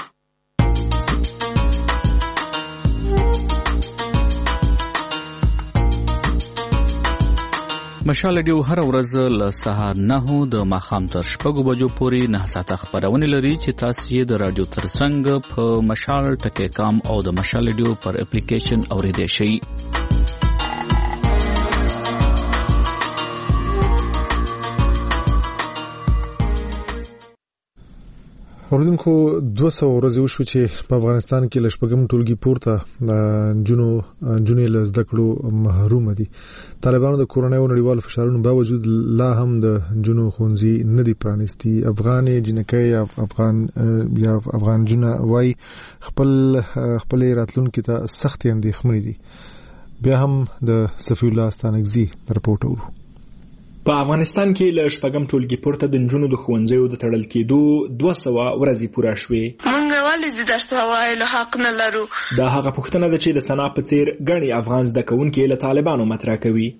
مشال رادیو هر ورځ له سهار نه د ماښام تر شپږو بجو پورې نه ساعته خبرونه لري چې تاسو یې د رادیو ترڅنګ په مشال ټکی کام او د مشال رادیو پر اپلیکیشن اوریدئ شئ. اوردونکو دوه سوه ورځې وشو چې په افغانستان کې له شپږم ټولګي پورته جنو جنې له زده کړو محروم دي. طالبانو د کورونای او نړیوال فشارونو باوجود لا هم د جنو ښوونځي نه دي پرانیستي. افغان جنکۍ افغان یا افغان جنه وای خپل خپل راتلونکو ته سخت اندېښمنې دي. بیا هم د صفی الله ستانکزی راپورټ ورو. په افغانستان کې له شپږم ټولګي پورته د نجونو د ښوونځیو د تړل کېدو دوه سوه ورځې پوره شوې. موږ ولې درس ووایلو حق نه لرو. دا هغه پوښتنه ده چې د سنا په څیر ګڼې افغان زده کوونکي له طالبانو مطرح کوي.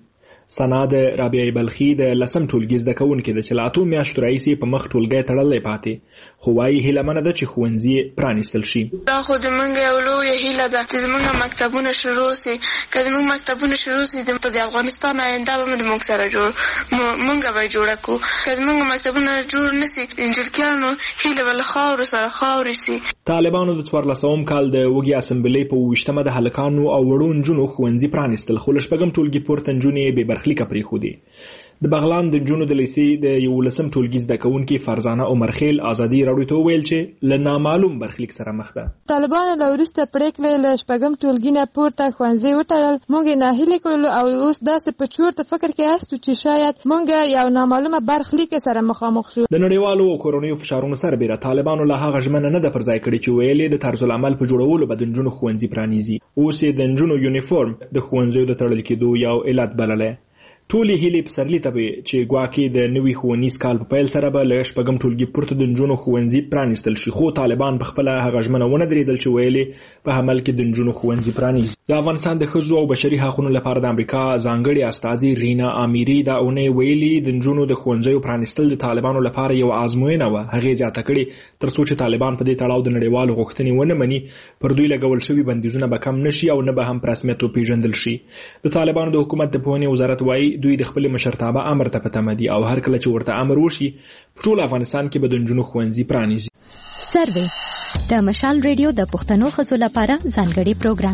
سنا د رابعه بلخي د لسم ټولګي زده کوونکې ده چې له اتو میاشتو راهیسې په مخ ټولګی تړلی پاتې، خو وایي هیله منه ده چې ښوونځي پرانیستل شي. دا خو زموږ یو لویه هیله ده چې زموږ مکتبونه شروع سي. که زموږ مکتبونه شروع سي د افغانستان آینده به موږ سره جوړ موږ به جوړه کړو. که زموږ مکتبونه جوړ نه سي انجلکیانو هیله به له خاورو سره خاورې سي. طالبانو د څوارلسم کال د وږي اسمبلۍ په اوویشتمه د هلکانو او وړو نجونو ښوونځي پرانیستل، خو له شپږم ټولګي پورته نجونې بې برخلیکه پرېښودې. د بغلان د نجونو د لیسې د یولسم ټولګي زده کوونکې فرزانه عمرخیل ازادي راډیو ته وویل چې له نامعلوم برخلیک سره مخ ده. طالبانو له وروسته پرېکړې له شپږم ټولګي نه پورته ښوونځي وتړل. موږ یې ناهیلې کړلو او اوس داسې په چورته فکر کې هستو چې شاید موږ یو نامعلومه برخلیک سره مخامخ شو. د نړیوالو او کورنیو فشارونو سربېره طالبانو له هغه ژمنه نه ده پر ځای کړې چې ویلې د طرزالعمل په جوړولو به د نجونو ښوونځي پرانیزي. اوس یې د نجونو یونیفورم د ښوونځیو د تړل کېدو یو علت بللی. ټولې هیلې پسرلي ته وې چې ګواکې د نوي ښوونیز کال په پیل سره به له شپږم ټولګي پورته د نجونو ښوونځي پرانیستل شي، خو طالبان په خپله هغه ژمنه ونه درېدل چې ویلې په عمل کې د نجونو ښوونځي پرانیزي. د افغانستان د ښځو او بشري حقونو لپاره د امریکا ځانګړې استازي رینا آمیري دا اونۍ ویلي د نجونو د ښوونځیو پرانیستل د طالبانو لپاره یو ازموینه وه. هغې زیاته کړې تر څو چې طالبان په دې تړاو د نړیوالو غوښتنې ونه مني، پر دوی لګول شوي بندیزونه به کم نشي او نه به هم په رسمیت وپېژندل شي. د طالبانو د حکومت د پوهنې وزارت وایي دوی د خپلې مشرتابه امر ته په تمه دي او هر کله چې ورته امر وشي په ټول افغانستان کې به د نجونو ښوونځي پرانیزي. سروې د مشال ریډیو د پښتنو ښځو لپاره ځانګړي پروګرام.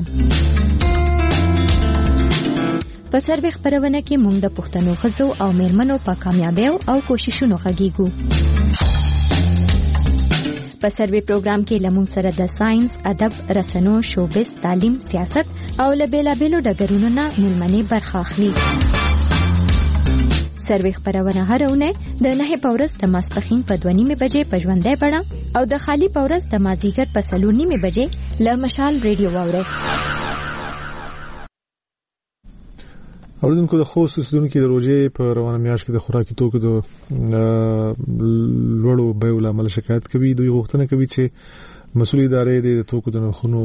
په سروې خپرونه کې موږ د پښتنو ښځو او میرمنو په کامیابیو او کوششونو غږیږو. په سروې پروګرام کې لمونږ سره د ساينس، ادب، رسنو، شوبز، تعلیم، سیاست او له بیلابیلو ډګرونو نه مېلمنې برخه اخلي. سروې خپرونه هر اونۍ د نهه په ورځ د ماسپښین په دوه نیمې بجې په ژوندۍ بڼه او د خالي په ورځ د مازدیګر په څلور نیمې بجې له مشال ریډیو واورئ. اوریدونکو د خوست اوسیدونکو د روزې په روانه میاشت کې د خوراکي توکو د لوړو بیو له امله شکایت کوي. دوی غوښتنه کوي چې مسؤل ادارې د توکو د نرخونو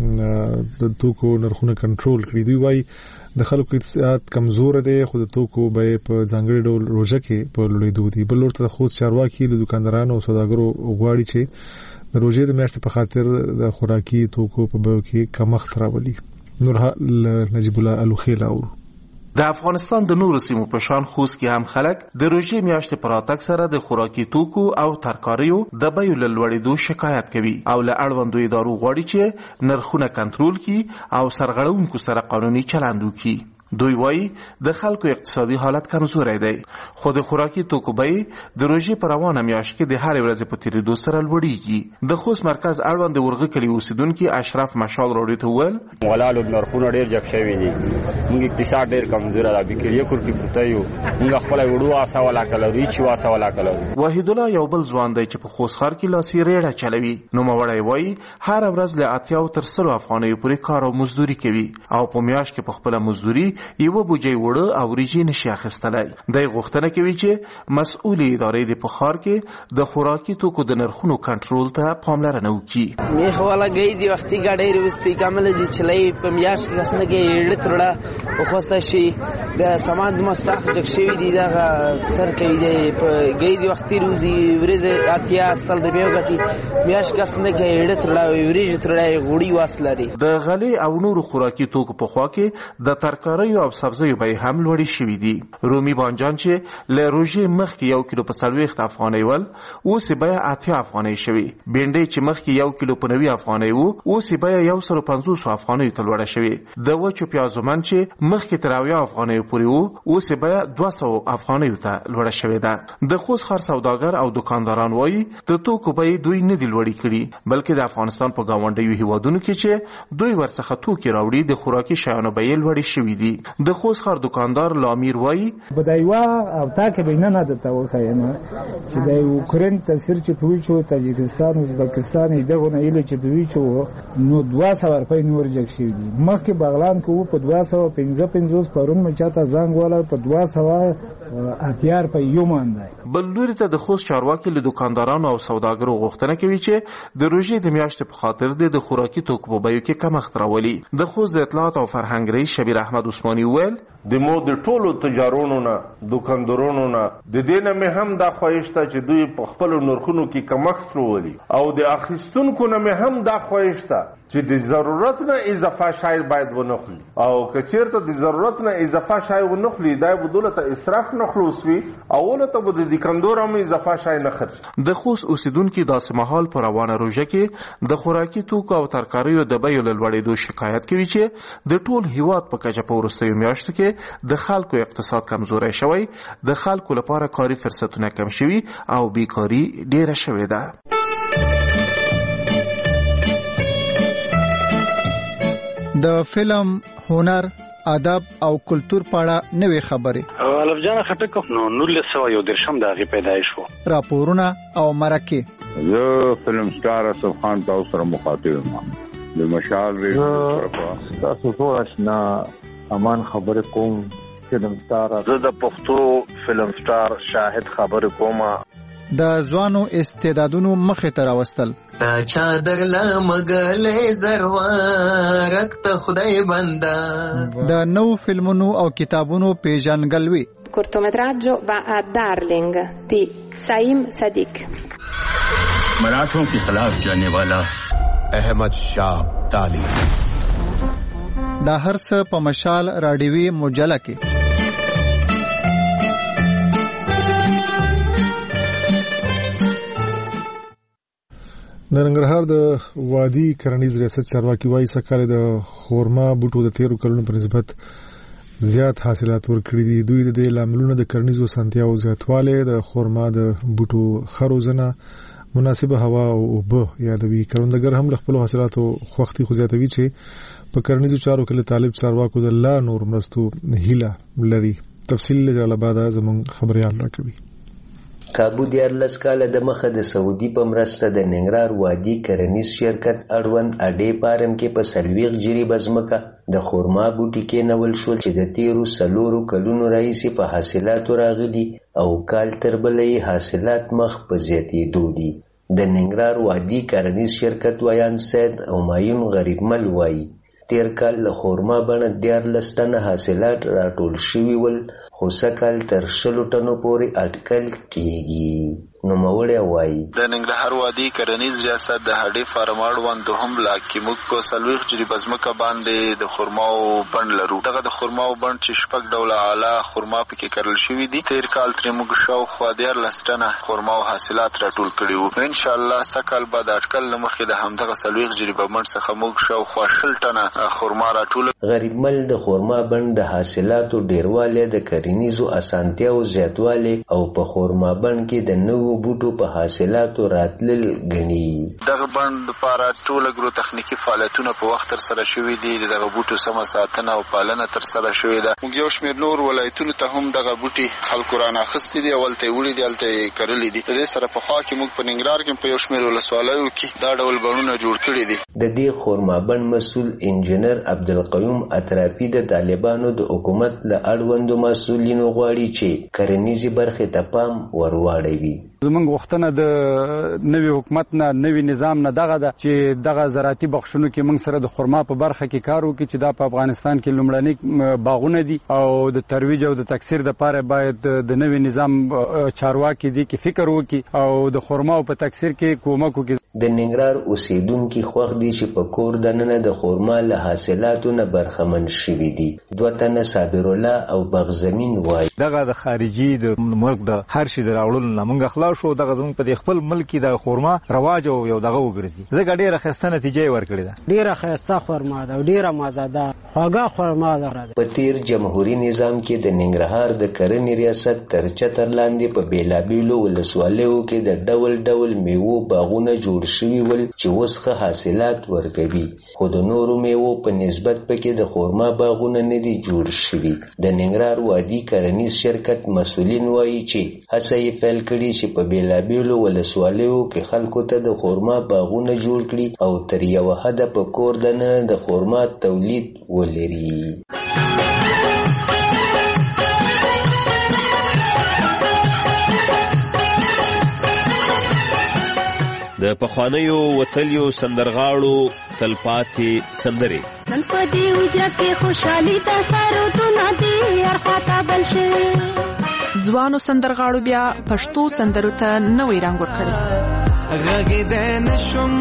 د توکو نرخونه کنټرول کړي. دوی وايي د خلکو اقتصاد کمزور دی خو د توکو بیې په ځانګړي ډول روزه کې په لوړېدو دي. بل لور ته د خوست چارواکي له دکاندارانو او سوداګرو غواړي چې د روزې د میاشتې په خاطر د خوراکي توکو په بیو کې کمښت راولي. نورها نجیب الله الوخیل او د افغانستان د نورو سیمو په شان خوست کې هم خلک د روژې میاشتې پر راتګ سره د خوراکي توکو او ترکاریو د بیو له لوړېدو شکایت کوي او له اړوندو ادارو غواړي چې نرخونه کنټرول کړي او سرغړونکو سره قانوني چلند وکړي. دوی وایي د خلکو اقتصادي حالت کمزوری دی خو د خوراکي توکو بیې د روژې په روانه میاشت کې د هرې ورځې په تېرېدو سره لوړېږي. د خوست مرکز اړوند د ورغه کلي اوسیدونکي اشرف مشال راډیو ته وویل ولاړو نرخونه ډېر جګ شوي دي، موږ اقتصاد ډېر کمزوری دی، بیکري کور کې پروته یو، موږ خپله وړو آسه ولاکه لرو چې واسه ولاکه لرو. وحید الله یو بل ځوان دی چې په خوست ښار کې لاسي ریړه چلوي. نوموړی وایي هره ورځ له اتیاو تر سلو افغانیو پورې کار او مزدوري کوي او په میاشت کې په خپله مزدوري یو بوجي وړه او ریجی نشي اخیستلای. د غوښتنه کوي چې مسؤلې ادارې د پخار کې د خوراکي توکو د نرخونو کنټرول ته پاملرنه وکړي. نه خواله گیځي وختي ګډې روستي کامل چې چلای په میاش کې اسنه کې ډټړه او خوسته شي د سامان د مساخ جک شي دی دا سر کې دی په گیځي وختي روزي ورزه اتیا اصل د بیو غټي میاش کې اسنه کې ډټړه وريج ترړه غوړي واسلري. د غلې او نورو خوراکي توکو په خوا کې د ترکاریو او سبزیو بیې هم لوړې شوي دي. رومي بانجان چې له روژې مخکې یو کیلو په څلوېښت افغانۍ ول اوس یې بیه اتیا افغانۍ شوې. بینډۍ چې مخکې یو کیلو په نوي افغانۍ و اوس یې بیه یو سلو پنځوسو افغانیو ته لوړه شوې. د وچو پیازو من چې مخکې تر اویا افغانیو پورې و اوس یې بیه دوه سوو افغانیو ته لوړه شوې ده. د خوست ښار سوداګر او دکانداران وایي د توکو بیې دوی نه دي لوړې کړي بلکې د افغانستان په ګاونډیو هیوادونو کې چې دوی ورڅخه توکي راوړي د خوراکي شیانو بیې لوړې شوي دي. د خوست ښار دکاندار لامیر وایي بدایوا او تاکه بینه د توخه نه چې د اوکرين تاثیر چې پویچو تاجکستان او ازبکستان دغه نه اله چې پویچو نو دوه سوه روپۍ نور جګ شي دي. مخکې بغلان کو په دوه سوه پنځه پنځوس پرون مچاته زنګ ولا په دوه سوه اتیار په یو مانده. بل لوري ته د خوست چارواکي له دکاندارانو او سوداګرو غوښتنه کوي چې د روژې د میاشتې په خاطر د خوراکي توکو په بیو کې کمښت راولي. د خوست د اطلاعات او فرهنګ رئیس شبیر احمد عثماني ویل د مو د ټولو تجارونو نه دوکاندارونو نه د دې نه مې هم دا خواهش ته چې دوی په خپلو نرخونو کې کمښت راولي او د اخیستونکو نه مې هم دا خواهش ته چې د ضرورت نه اضافه شای باید ونه خوري او که چېرته د ضرورت نه اضافه شای ونه خوري دا به دوی ته اسراف نه خلاص وي او ولته به د دوکاندار هم اضافه شای نه خرڅ. د خوست اوسیدونکو داسې مهال په روانه روژه کې د خوراکي توکو او ترکاریو د بیو له لوړېدو شکایت کوي چې د ټول هیواد په کچه په وروستیو میاشتو کې د خلکو اقتصاد کمزوری شوی، د خلکو لپاره کاري فرصتونه کم شوي او بیکاري ډیره شوې ده. د فلم، هنر، ادب او کلتور په اړه نوې خبرې الف جان خټک نو نولس سوه یو دېرشم د هغې پیدایش و، راپورونه او مرکې. زه فلم سټار اسف خان تاسو سره مخاطب یم د مشال ریډیو تاسو ټول آشنا امان خبرې کوم. فلم سټار زه د پښتو فلم سټار شاهد خبرې کوم. د ځوانو استعدادونو مخې ته راوستل تا چادر لمګلې زروارک ته خدای بندا. د نو فلمونو او کتابونو پیژنګلوي. cortometraggio va a Darling di Saim Sadiq. मराठों के खिलाफ जाने वाला अहमद शाह ताली. دا هر څه په مشال راډیوي مجله کې. د ننګرهار د وادي کرنیز ریاست چارواکي وایي سکهاله د خورما بوټو د تیرو کلونو په نسبت زیات حاصلات ورکړي دي. دوی د دې لاملونه د کرنیزو سنتیاو زیاتواله، د خورما د بوټو خروزنه، مناسبه هوا او اوبه یادوي. کروندګر هم له خپل حاصلاتو خوختي خو زیاتوي چې په کرنیزو چارو کې له طالب چارواکو د لا نور مرستو هیله لري. تفصیل له جلال آباد زمون خبريال راکوي. کابو دیارلس کاله د مخه د سعودي په مرسته د ننګرهار وادي کرنیز شرکت اړوند اډې پارم کې په سلويغ جریبه ځمکه د خورما بوټي کېنول شول چې د تیرو څلورو کلونو راهیسې په حاصلاتو راغلي او کال تر بلې حاصلات مخ په زیاتېدو دي. د ننګرهار وادي کرنیز شرکت ویان سید همایون غریبمل وایي تیر کال له خورما بڼه دیارلس ټنه حاصلات راټول شوي ول، خو سږکال تر شلو ټنو پورې اټکل کېږي. نوموړی وایي د ننګرهار وادي کرنیز ریاست د هډې فارم اړوند دوهم بلاک کې موږ په څلوېښت جریبه ځمکه باندې د خرماو بڼ لرو. دغه د خرماو بڼ چې شپږ ډوله اعلی خرما پکې کرل شوي دي. تیر کال ترې موږ شاوخوا دیارلس ټنه خرماو حاصلات راټول کړي وو. انشاءالله سږکال به د اټکل نه مخکې د همدغه څلوېښت جریبه بڼ څخه موږ شاوخوا شل ټنه خرما راټول. غریبمل د خرما بڼ د حاصلاتو ډیروالی، د کرنیزو اسانتیاو زیاتوالی او په خرما بڼ کې د نوو بوټو په حاصلاتو راتلل ګڼي. دغه بڼ لپاره ټول اګرو تخنیکي فعالیتونه په وخت تر سره شوي دي. دغه بوټو سمه ساتنه او پالنه تر سره شوې ده. موږ یو شمېر نور ولایتونو ته هم دغه بوټي خلکو راناخیستي دي او هلته یې وړي دي، هلته یې کرلي دي. د دې سره پخوا کې موږ په ننګرهار کې په یو شمېر ولسوالیو کې دا ډول بڼونه جوړ کړي دي. د دې خرما بڼ مسؤل انجینر عبدالقیوم اطرافي د طالبانو د حکومت له اړوندو مسؤلینو غواړي چې کرنیزې برخې ته پام ورواړوي. زمونږ غوښتنه د نوي حکومت نه، نوي نظام نه دغه ده چې دغه زراعتي بخښونو کې موږ سره د خرما په برخه کې کار وکړي چې دا په افغانستان کې لومړني باغونه دي او د ترویج او د تکثیر لپاره باید د نوي نظام چارواکي دي کې فکر وکړي او د خرما په تکثیر کې کومک وکړي. د ننګرهار اوسیدونکي خوښ دي چې په کور دننه د خرما له حاصلاتو نه برخمن شوي دي. دوه تنه صابر الله او بغزمین وایي دغه د خارجي د ملک د هر شي د راوړلو نه موږ خلاص شو. دغه زموږ په خپل ملک کې د خرما رواج او یو دغه وګرځي. زه ډېره ښایسته نتیجه یې ورکړې ده. ډېره ښایسته خرما ده او ډېره مزهدار خوږه خرما ده. په تیر جمهوریت نظام کې د ننګرهار د کرنې ریاست تر چتر لاندې په بیلابیلو ولسوالیو کې د ډول ډول میوو باغونه جوړ شوي ول چې اوس ښه حاصلات ورکوي، خو د نورو میوو په نسبت پکې د خرما باغونه نه دي جوړ شوي. د ننګرهار وادي کرنیز شرکت مسؤلین وایي چې هڅه یې پیل کړې چې په بیلابیلو ولسوالیو کې خلکو ته د خرما باغونه جوړ کړي او تر یوه حده په کور دننه د خرما تولید ولري. د پخوانیو وتلیو سندرغاړو تلپاتې سندرې نن په دې وجه کې خوشحالي د سارو تو ندي کابل شي. ځوانو سندرغاړو بیا پښتو سندرو ته نوی رنګ ورکړی. غږېدی نشم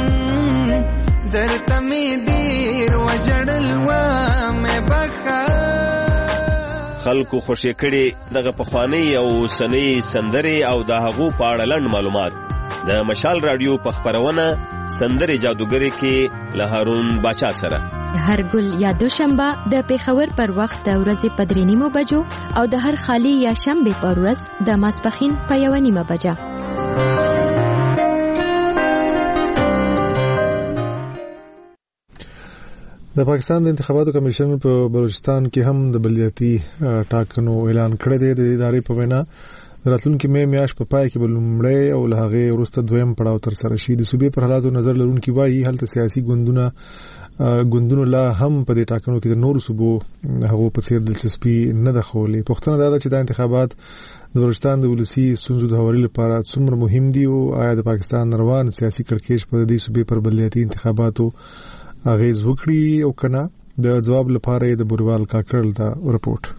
درته مې ډېر وژړل ومې بخښه. خلکو خوشې کړي دغه پخوانۍ او اوسنۍ سندرې او د هغو په اړه لنډ معلومات د مشال رادیو په خپرونه سندرې جادوګرې کې له هارون باچا سره هر ګل یا دوشنبه د پیښور پر وخت د ورځې په درې نیمو بجو او د هر خالی یا شنبه پر ورځ د ماسپښین په یوه نیمه بجه. د پاکستان د انتخاباتو کمیشن په بلوچستان کې هم د بلدیاتي ټاکنو اعلان کړی دی. د ادارې په وینا راتلونکي مې میاشت په پای کې بلومړی او له هغې وروسته دویم پړاو تر سره شي. د صوبې پر حالاتو نظر لرونکي وایي هلته سیاسي ګوندونه ګوندونو لا هم په دې ټاکنو کې د نورو صوبو هغو په څیر دلچسپي نه ده ښودلې. پوښتنه دا ده چې دا انتخابات د بلوچستان د ولسي ستونزو د هواري لپاره څومره مهم دي او آیا د پاکستان روان سیاسي کړکېچ په دې صوبې پر بلدیاتي انتخاباتو اغیز وکړي او کنه. د جواب لپاره د بوروال کاکړ دا رپورټ.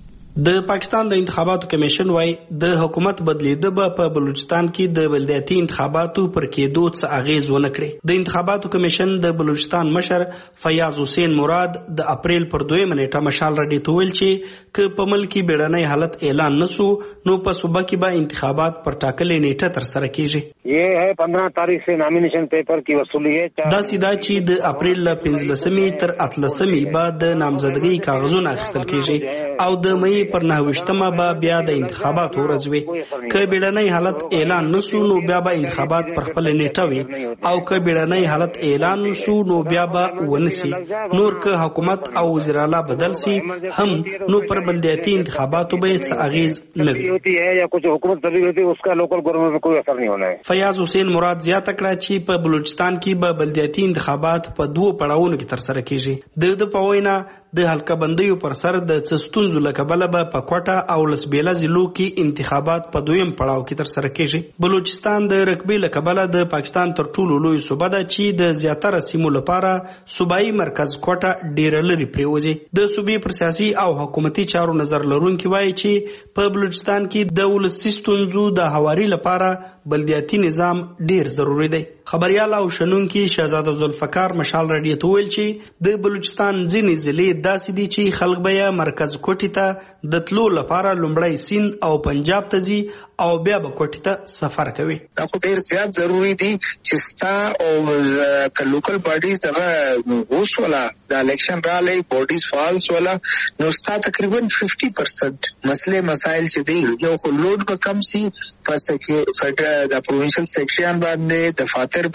د پاکستان د انتخاباتو کمیشن وايي د حکومت بدلیده به په بلوچستان کې د بلدیاتي انتخاباتو پر کېدو څه اغیز ونه کړي. د انتخاباتو کمیشن د بلوچستان مشر فیاض حسین مراد د اپریل پر دویمه نیټه مشال رادیو ته ویل چې که په ملک کې بیړنی حالت اعلان نشو نو په صوبه کې به انتخابات پر ټاکلې نیټه تر سره کیږي. یہ ہے پندرہ تاریخ سے نامینیشن پیپر کی وصولی ہے. دا سیدا چې د اپریل ل پنځلسمې تر اتلسمې بعد د نامزدګۍ کاغذونه اخیستل کیږي او د مې پر نهویشتمه به بیا د انتخاباتو ورځ وي. که بیړنی حالت اعلان نشو نو بیا به انتخابات پر خپل نیټه وي او که بیړنی حالت اعلان نشو نو بیا به ونسی. نور که حکومت او وزیر اعلی بدل سي هم نو پر بلدیاتي انتخاباتو به څه اغیز نه وي. یا کچھ حکومت بدلی ہوتی ہے اس کا لوکل گورنمنٹ میں کوئی اثر نہیں ہونا ہے. فیاض حسین مراد زیاته کړه چې په بلوچستان کې به بلدیاتي انتخابات په دوه پړاوونو کې تر سره کیږي. د د په وینا د حلقه بندیو پر سر د څستونزو لکبله به په کوټه او لسبیله ضلعو کې انتخابات په دویم پړاو کې تر سره کیږي. بلوچستان د رقبې لکبله د پاکستان تر ټولو لوی صوبه ده چې د زیاتره سیمو لپاره صوبایي مرکز کوټه ډیره لري پریوزي. د صوبې پر سیاسي او حکومتي چارو نظر لرونکي وایي چې په بلوچستان کې د ولسي ستونزو د هواري لپاره بلدیاتي نظام ډیر ضروری دی. خبريال او شنونکي شهزاده ذوالفقار مشال رادیو ته ویل چې د بلوچستان ځینې ضلع داسې دي چې خلک به مرکز کوټې ته د تلو لپاره لومړی سیند او پنجاب ته ځي او بیا به کوټې ته سفر کوي. دا خو ډیر زیات ضروری دي چې ستا او لوکل باډیز دغه هوس ولا د الیکشن رالی باډیز فالس ولا نو ستا تقریبا پنځه پرسنټ مسلې مسایل چې دي یو خو لوډ به کم سي پس کې د پروینشل سیکشن باندې د فاتر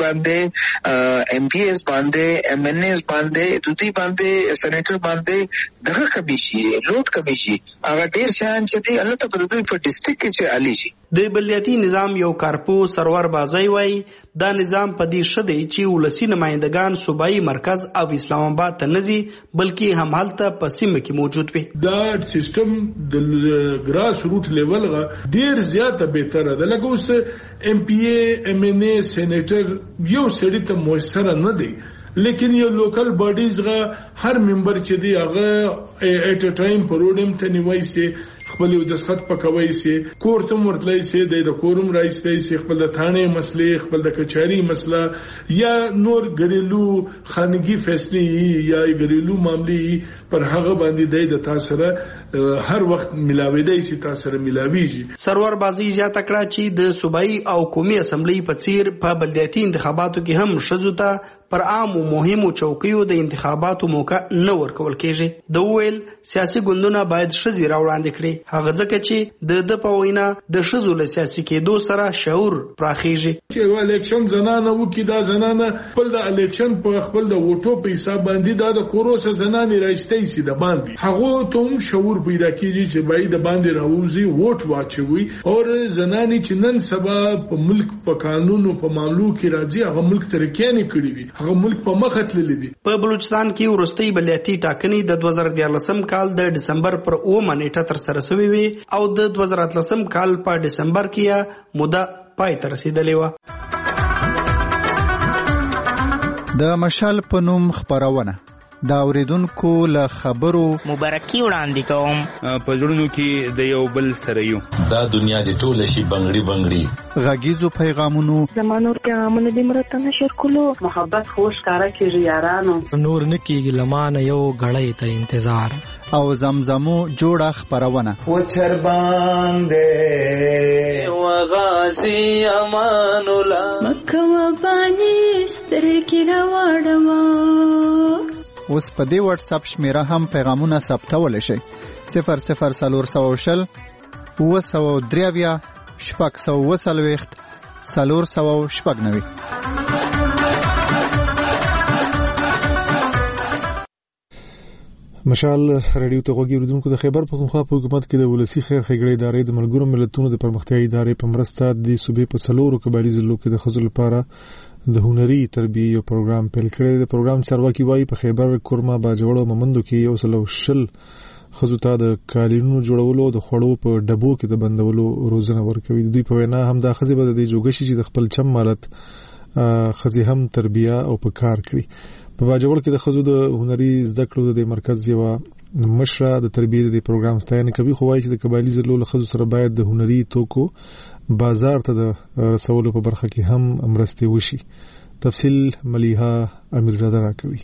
باندې ایم پی ایس باندې ایم این ایس باندې دوی باندې سېنیټر باندې دغه کمی شي لوډ کمی شي هغه ډیر شان چې دي الله ته په دې په ډیسټریکټ کې چې علي شي. د بلدیاتي نظام یو کارپو سرور بازی وای دا نظام په دې شته چې ولسی نمائندگان صوبایي مرکز او اسلام آباد ته نزي بلکې هم حالت په سیمه کې موجود وي. دا سیستم د ګراس روټ لیول غا ډیر زیاته بهتره ده. لکه اوس ایم پی ای ایم این ای سېنیټر یو سړی ته موثر نه دی لیکن یو لوکل باډیز غا هر ممبر چې دی هغه ایٹ ا ټایم پروډم ته نیوي سي خپل د دسخط پکوي سي کورتم ورتلای سي د کورم راځي سي خپل د ثانې مسلې خپل د کچاري مسله یا نور غریلو خانگی فیصله یا غریلو معاملې پر هغه باندې د تاسره هر وخت ملاوي دی سي تاسره ملاويږي. سرور بازی زیاته کړه چې د صوبایي او قومي اسمبلی په څیر په بلدیاتي انتخاباتو کې هم شذو ته پر عام او مهمو چوکیو د انتخاباتو موقع نه ورکول کیږي. د ویل سیاسي ګوندونه باید شذي راوړاندې کړي هغه ځکه چې د د په وینا د شذو له سیاسي کېدو سره شعور پراخیږي. چې الیکشن زنانه وکي دا زنانه خپل د الیکشن په خپل د ووټو په حساب باندې دا د کوروسه زنانه راځي سي د باندې هغه ته هم شعور پیدا کیږي چې باید د باندې راوځي ووټ واچوي او زنانه چې نن سبا په ملک په قانون او په معاملو کې راځي هغه ملک ترکیه نه کړی وي هغه ملک په مخه تللی دي. په بلوچستان کې ورستۍ بلدیاتي ټاکنې د دوه زره دیارلسم کال د دسمبر پر اومه نیټه تر سره شوې وي او د دوه زره اتلسم کال په دسمبر کې موده پای ته رسیدلې و. د مشال په نوم خبرونه دا اوریدونکو له خبرو مبارکي وړاندې کوم. په زړونو کې د یو بل سره یو. دا دنیا د ټوله شي بنگړي بنگړي. غږیزو پیغامونو زمانو کې امن دې مرته نشر کولو محبت خوش کارا کې یارانو نور نکیږي لمانه یو غړې ته انتظار او زمزمو جوړه خبرونه و چر باندې و غازی امان الله مکه و باندې سترګې راوړم. اوس په دې واتس اپ شمیره هم پیغامونه ثبتول شي. صفر صفر سلور سو شل و سو دریویا شپږ سو وسلويخت سلور سو شپږ نوي. مشال رادیو ته غوږی اوریدونکو د خیبر پښتونخوا په حکومت کې د ولسی خیر ښېګړې ادارې د ملګرو ملتونو د پرمختیايي ادارې په مرسته د صوبې په څلورو قبایلي ضلعو کې د ښځو لپاره د هنري تربیې یو پروګرام پیل کړی. د پروګرام چارواکي وایي په خیبر کورما باجوړ او ممندو کې یو سل شل ښځو ته د قالینونو جوړولو د خوړو په ډبو کې د بندولو روزنه ورکوي. دوی په وینا هم دا ښځې به د دې جوګه شي چې د خپل چم مالت ښځې هم تربیه او په کار کړي. په باجوړ کې د ښځو د هنري زده کړو د مرکز یو مشره د تربیې د پروګرام ستاینه کوي، خو وایي چې د قبایلي ضلعو له ښځو سره باید د هنري توکو بازار ته د رسولو په برخه کې هم مرستې وشي. تفصیل ملیحه امیرزاده راکوي.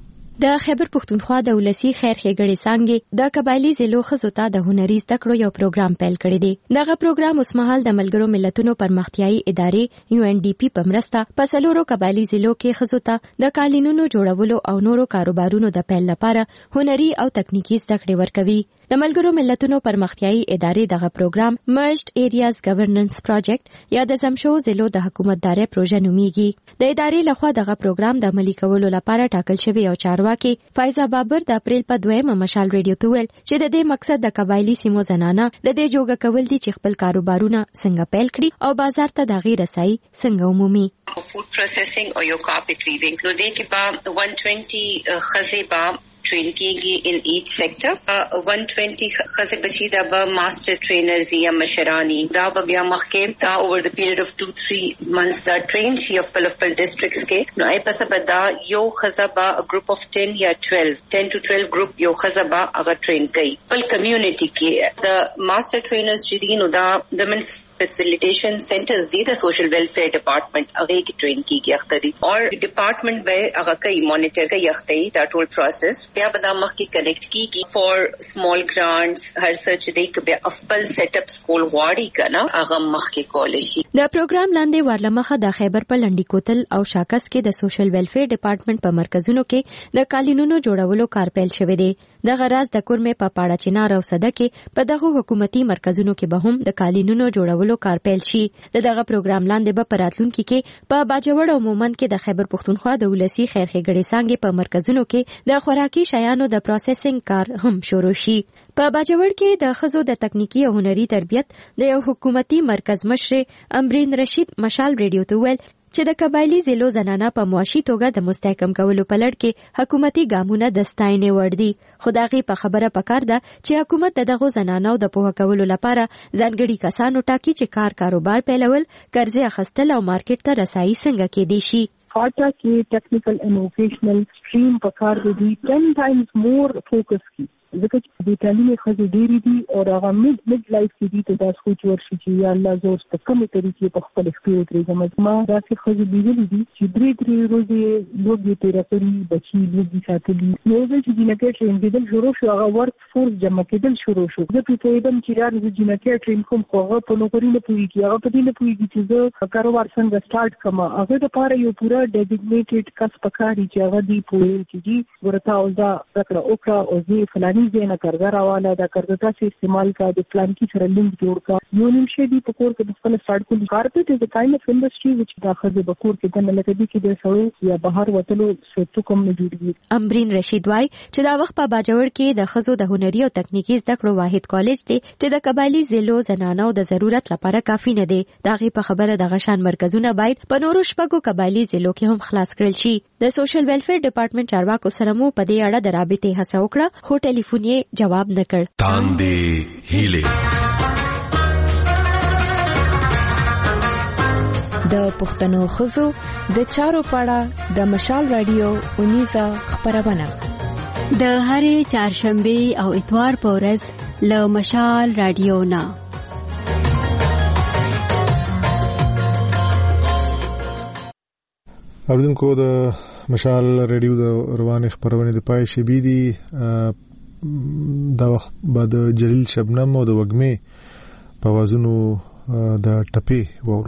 د خیبر پښتونخوا د ولسی خیر ښېګړې څنګه د قبایلی ضلعو ښځو ته د هنري زده کړو یو پروګرام پیل کړی دی. دغه پروګرام اوس مهال د ملګرو ملتونو پرمختیايي ادارې یو ان ډي پی په مرسته په څلورو قبایلی ضلعو کې ښځو ته د قالینونو جوړولو او نورو کاروبارونو د پیل لپاره هنري او تکنیکی زده کړې ورکوي. د ملګرو ملتونو پرمختیايي ادارې دغه پروګرام مرجډ ایریاز ګورننس پروجیکټ یا د زمشو ضلعو د حکومتدارۍ پروژه نومیږي. د ادارې لخوا دغه پروګرام د عملي کولو لپاره ټاکل شوی او چارواکي فایزه بابر د اپریل په دویمه مشال ریډیو ته ویل چې د دې مقصد د قبایلی سیمو زنانه د دې جوګه کول دي چې خپل کاروبارونه څنګه پیل کړي او بازار ته د غیر رسایي څنګه عمومي. فود پروسیسینګ او یو کارپټ ویوینګ نو دې کې په one hundred twenty خزیبا ट्रेन कीगी in each sector one twenty खसे बची दा ब मास्टर ट्रेनर्स या मशरानी दा ब बिया मखके ता over the period of two three months दा ट्रेन शी ऑफ पलफपल डिस्ट्रिक्ट्स के नो आई पसबदा यो खसबा अ ग्रुप ऑफ ten या twelve ten to twelve group यो खसबा अगर ट्रेन कई पल कम्युनिटी के द मास्टर ट्रेनर्स जिदीन दा दमन फैसिलिटेशन सेंटर्स दी द सोशल वेलफेयर डिपार्टमेंट अगे की ट्रेन की गई अख्तरी और डिपार्टमेंट में अगर कई मॉनिटर का यख्तई दैट होल प्रोसेस क्या बदा मख की कनेक्ट की की फॉर स्मॉल ग्रांट्स हर सर्च दे के अफपल सेटअप स्कूल वाड़ी का ना अगर मख के कॉलेज د پروګرام لاندې ورلمخه د خیبر په لنډی کوتل او شاکس کې د سوشل ویلفیر ډپارټمنټ په مرکزونو کې د قالینونو جوړولو کار پیل شوی دی. د غراز د کورمه په پاړه چنار او صده کې په دغه حکومتي مرکزونو کې به هم د قالینونو جوړولو کار پیل شي. دغه پروګرام لاندې به پراتلونکو کې په باجوړ او مومند کې د خیبر پښتونخوا د ولسی خیر ښېګړې څنګه په مرکزونو کې د خوراکي شیانو د پروسیسینګ کار هم شروع شي. په باجوړ کې د ښځو د تکنیکی او هنري تربیت د یو حکومتي مرکز مشر امرین رشید مشال ریډیو ته ویل چې د قبایلی ضلعو زنانه په معاشي توګه د مستحکم کولو په لړ کې حکومتي ګامونه د ستاینې وړ دي. خدایي په خبره پکار ده چې حکومت دغه زنانو د پوهه کولو لپاره ځانګړي کسانو ټاکي چې کار کاروبار پیلول، قرضې اخیستل او مارکیټ ته رسایي څنګه کېدی شي. خاطا کې ټیکنیکل اینڈ ووکیشنل سټریم پکار دی ten times more فوکس کی ځکه چې د تعلیم خزې ډېری دي او هغه مید مید لایف کې دي ته دا سوچ ورشي چې یا الله زور په کومه طریقې په خپل اختیار درې ما دا چې خزې دیږي دي چې درې درې ورځې لوګي تیر کړی بچي لوګي ساتلي نو د چې جنکه ټرین کېدل شروع شو هغه ورک فورس جمع کېدل شروع شو د پیټویدم چې راځي د جنکه ټرین کوم خو په نوکری نه پويږي هغه په دې نه پويږي چې زه کاروبار څنګه سٹارټ کړم هغه د پاره یو پورا ډیزیګنیټډ کس پکاري چې هغه دی پوي چې دي ورته او دا کړه او کړه او زی فلاني زینه कर्जा रावाला دا कर्जा تاسو استعمال کا د پلان کی سره لینک جوړ کا یو نیم شی دی پکور کې د خپل سٹارټ کو کارپټ از ا کایند اف انډستری which داخله د بکور کې د لکه دي کې د سړو یا بهر وتلو سټو کوم نه جوړیږي. امرین رشید وای چې دا وخت په باجوړ کې د خزو د هنري او تکنیکی زده کړو واحد کالج دی چې د قبایلی ضلعو زنانو د ضرورت لپاره کافي نه دی. داغه په خبره د غشان مرکزونه باید په نورو شپږو قبایلی ضلعو کې هم خلاص کړل شي. د سوشل ویلفیر ډپارټمنټ چارواکو سره مو په دې اړه د رابطې هڅه وکړه خو ټلیفون یې جواب نه کړ. تاندې هیله د پښتنو خزو د چارو پاړه د مشال رادیو اونیزه خبرونه د هرې چهارشنبه او اتوار په ورځ له مشال رادیو نه اوریدونکو د مشال رادیو د روانې خبرونه د پای شبي دي دا وخت بعد جلیل شبنم او د وګمې په وازونو د ټپې وورو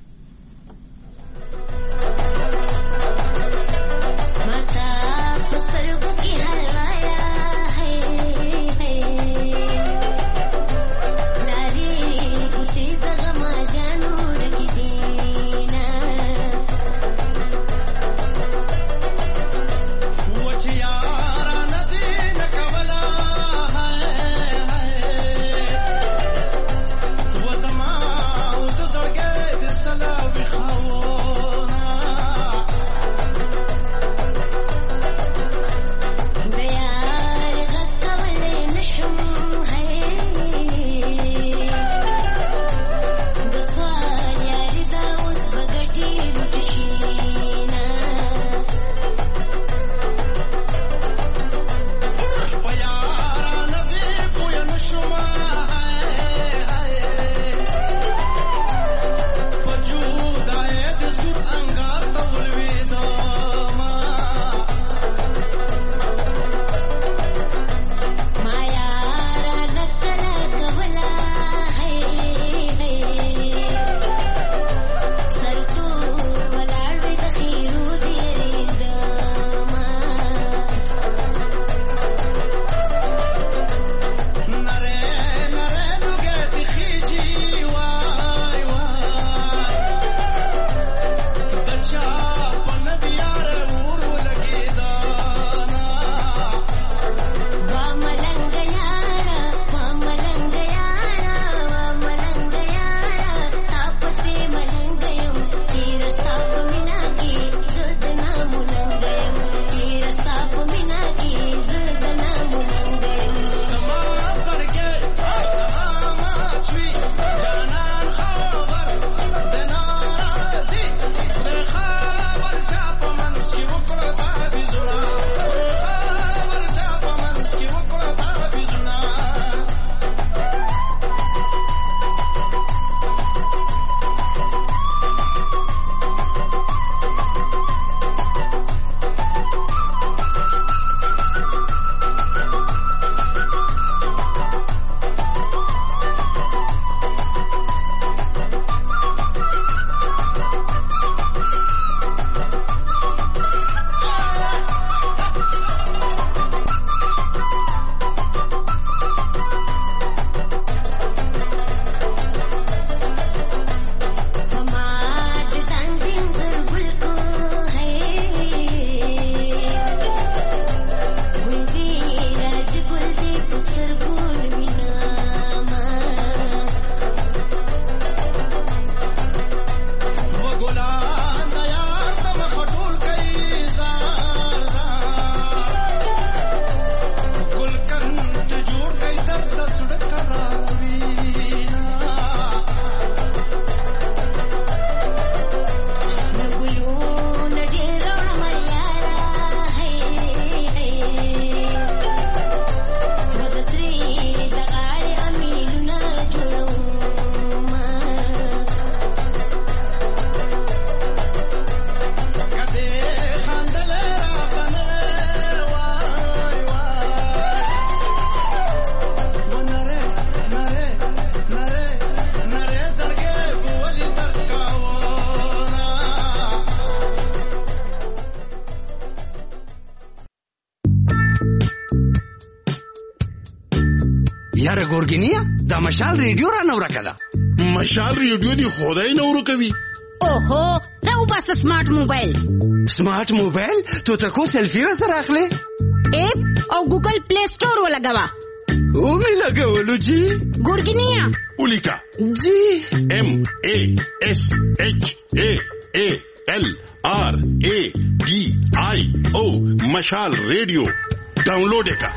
یاره ګورګینیا دا مشال ریډیو را نو راکړه. مشال ریډیو دی خدای نو ورکوي. اوهو راو بس سمارټ موبایل. سمارټ موبایل ته تاسو سلفي سره اخلي؟ اپ او ګوګل پلی سٹور ولګوا. او می لګولو جی. ګورګینیا اولیکا جی ام ا اس اچ ا ا ال آر ا ډي آی او مشال ریډیو ډاونلوډ کا.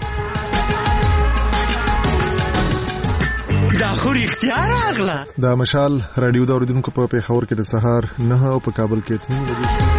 دا خو اختیار اغلا. دا مشال رادیو دا اوریدونکو په پیښور کې د سهار نه او په کابل کې اته بجې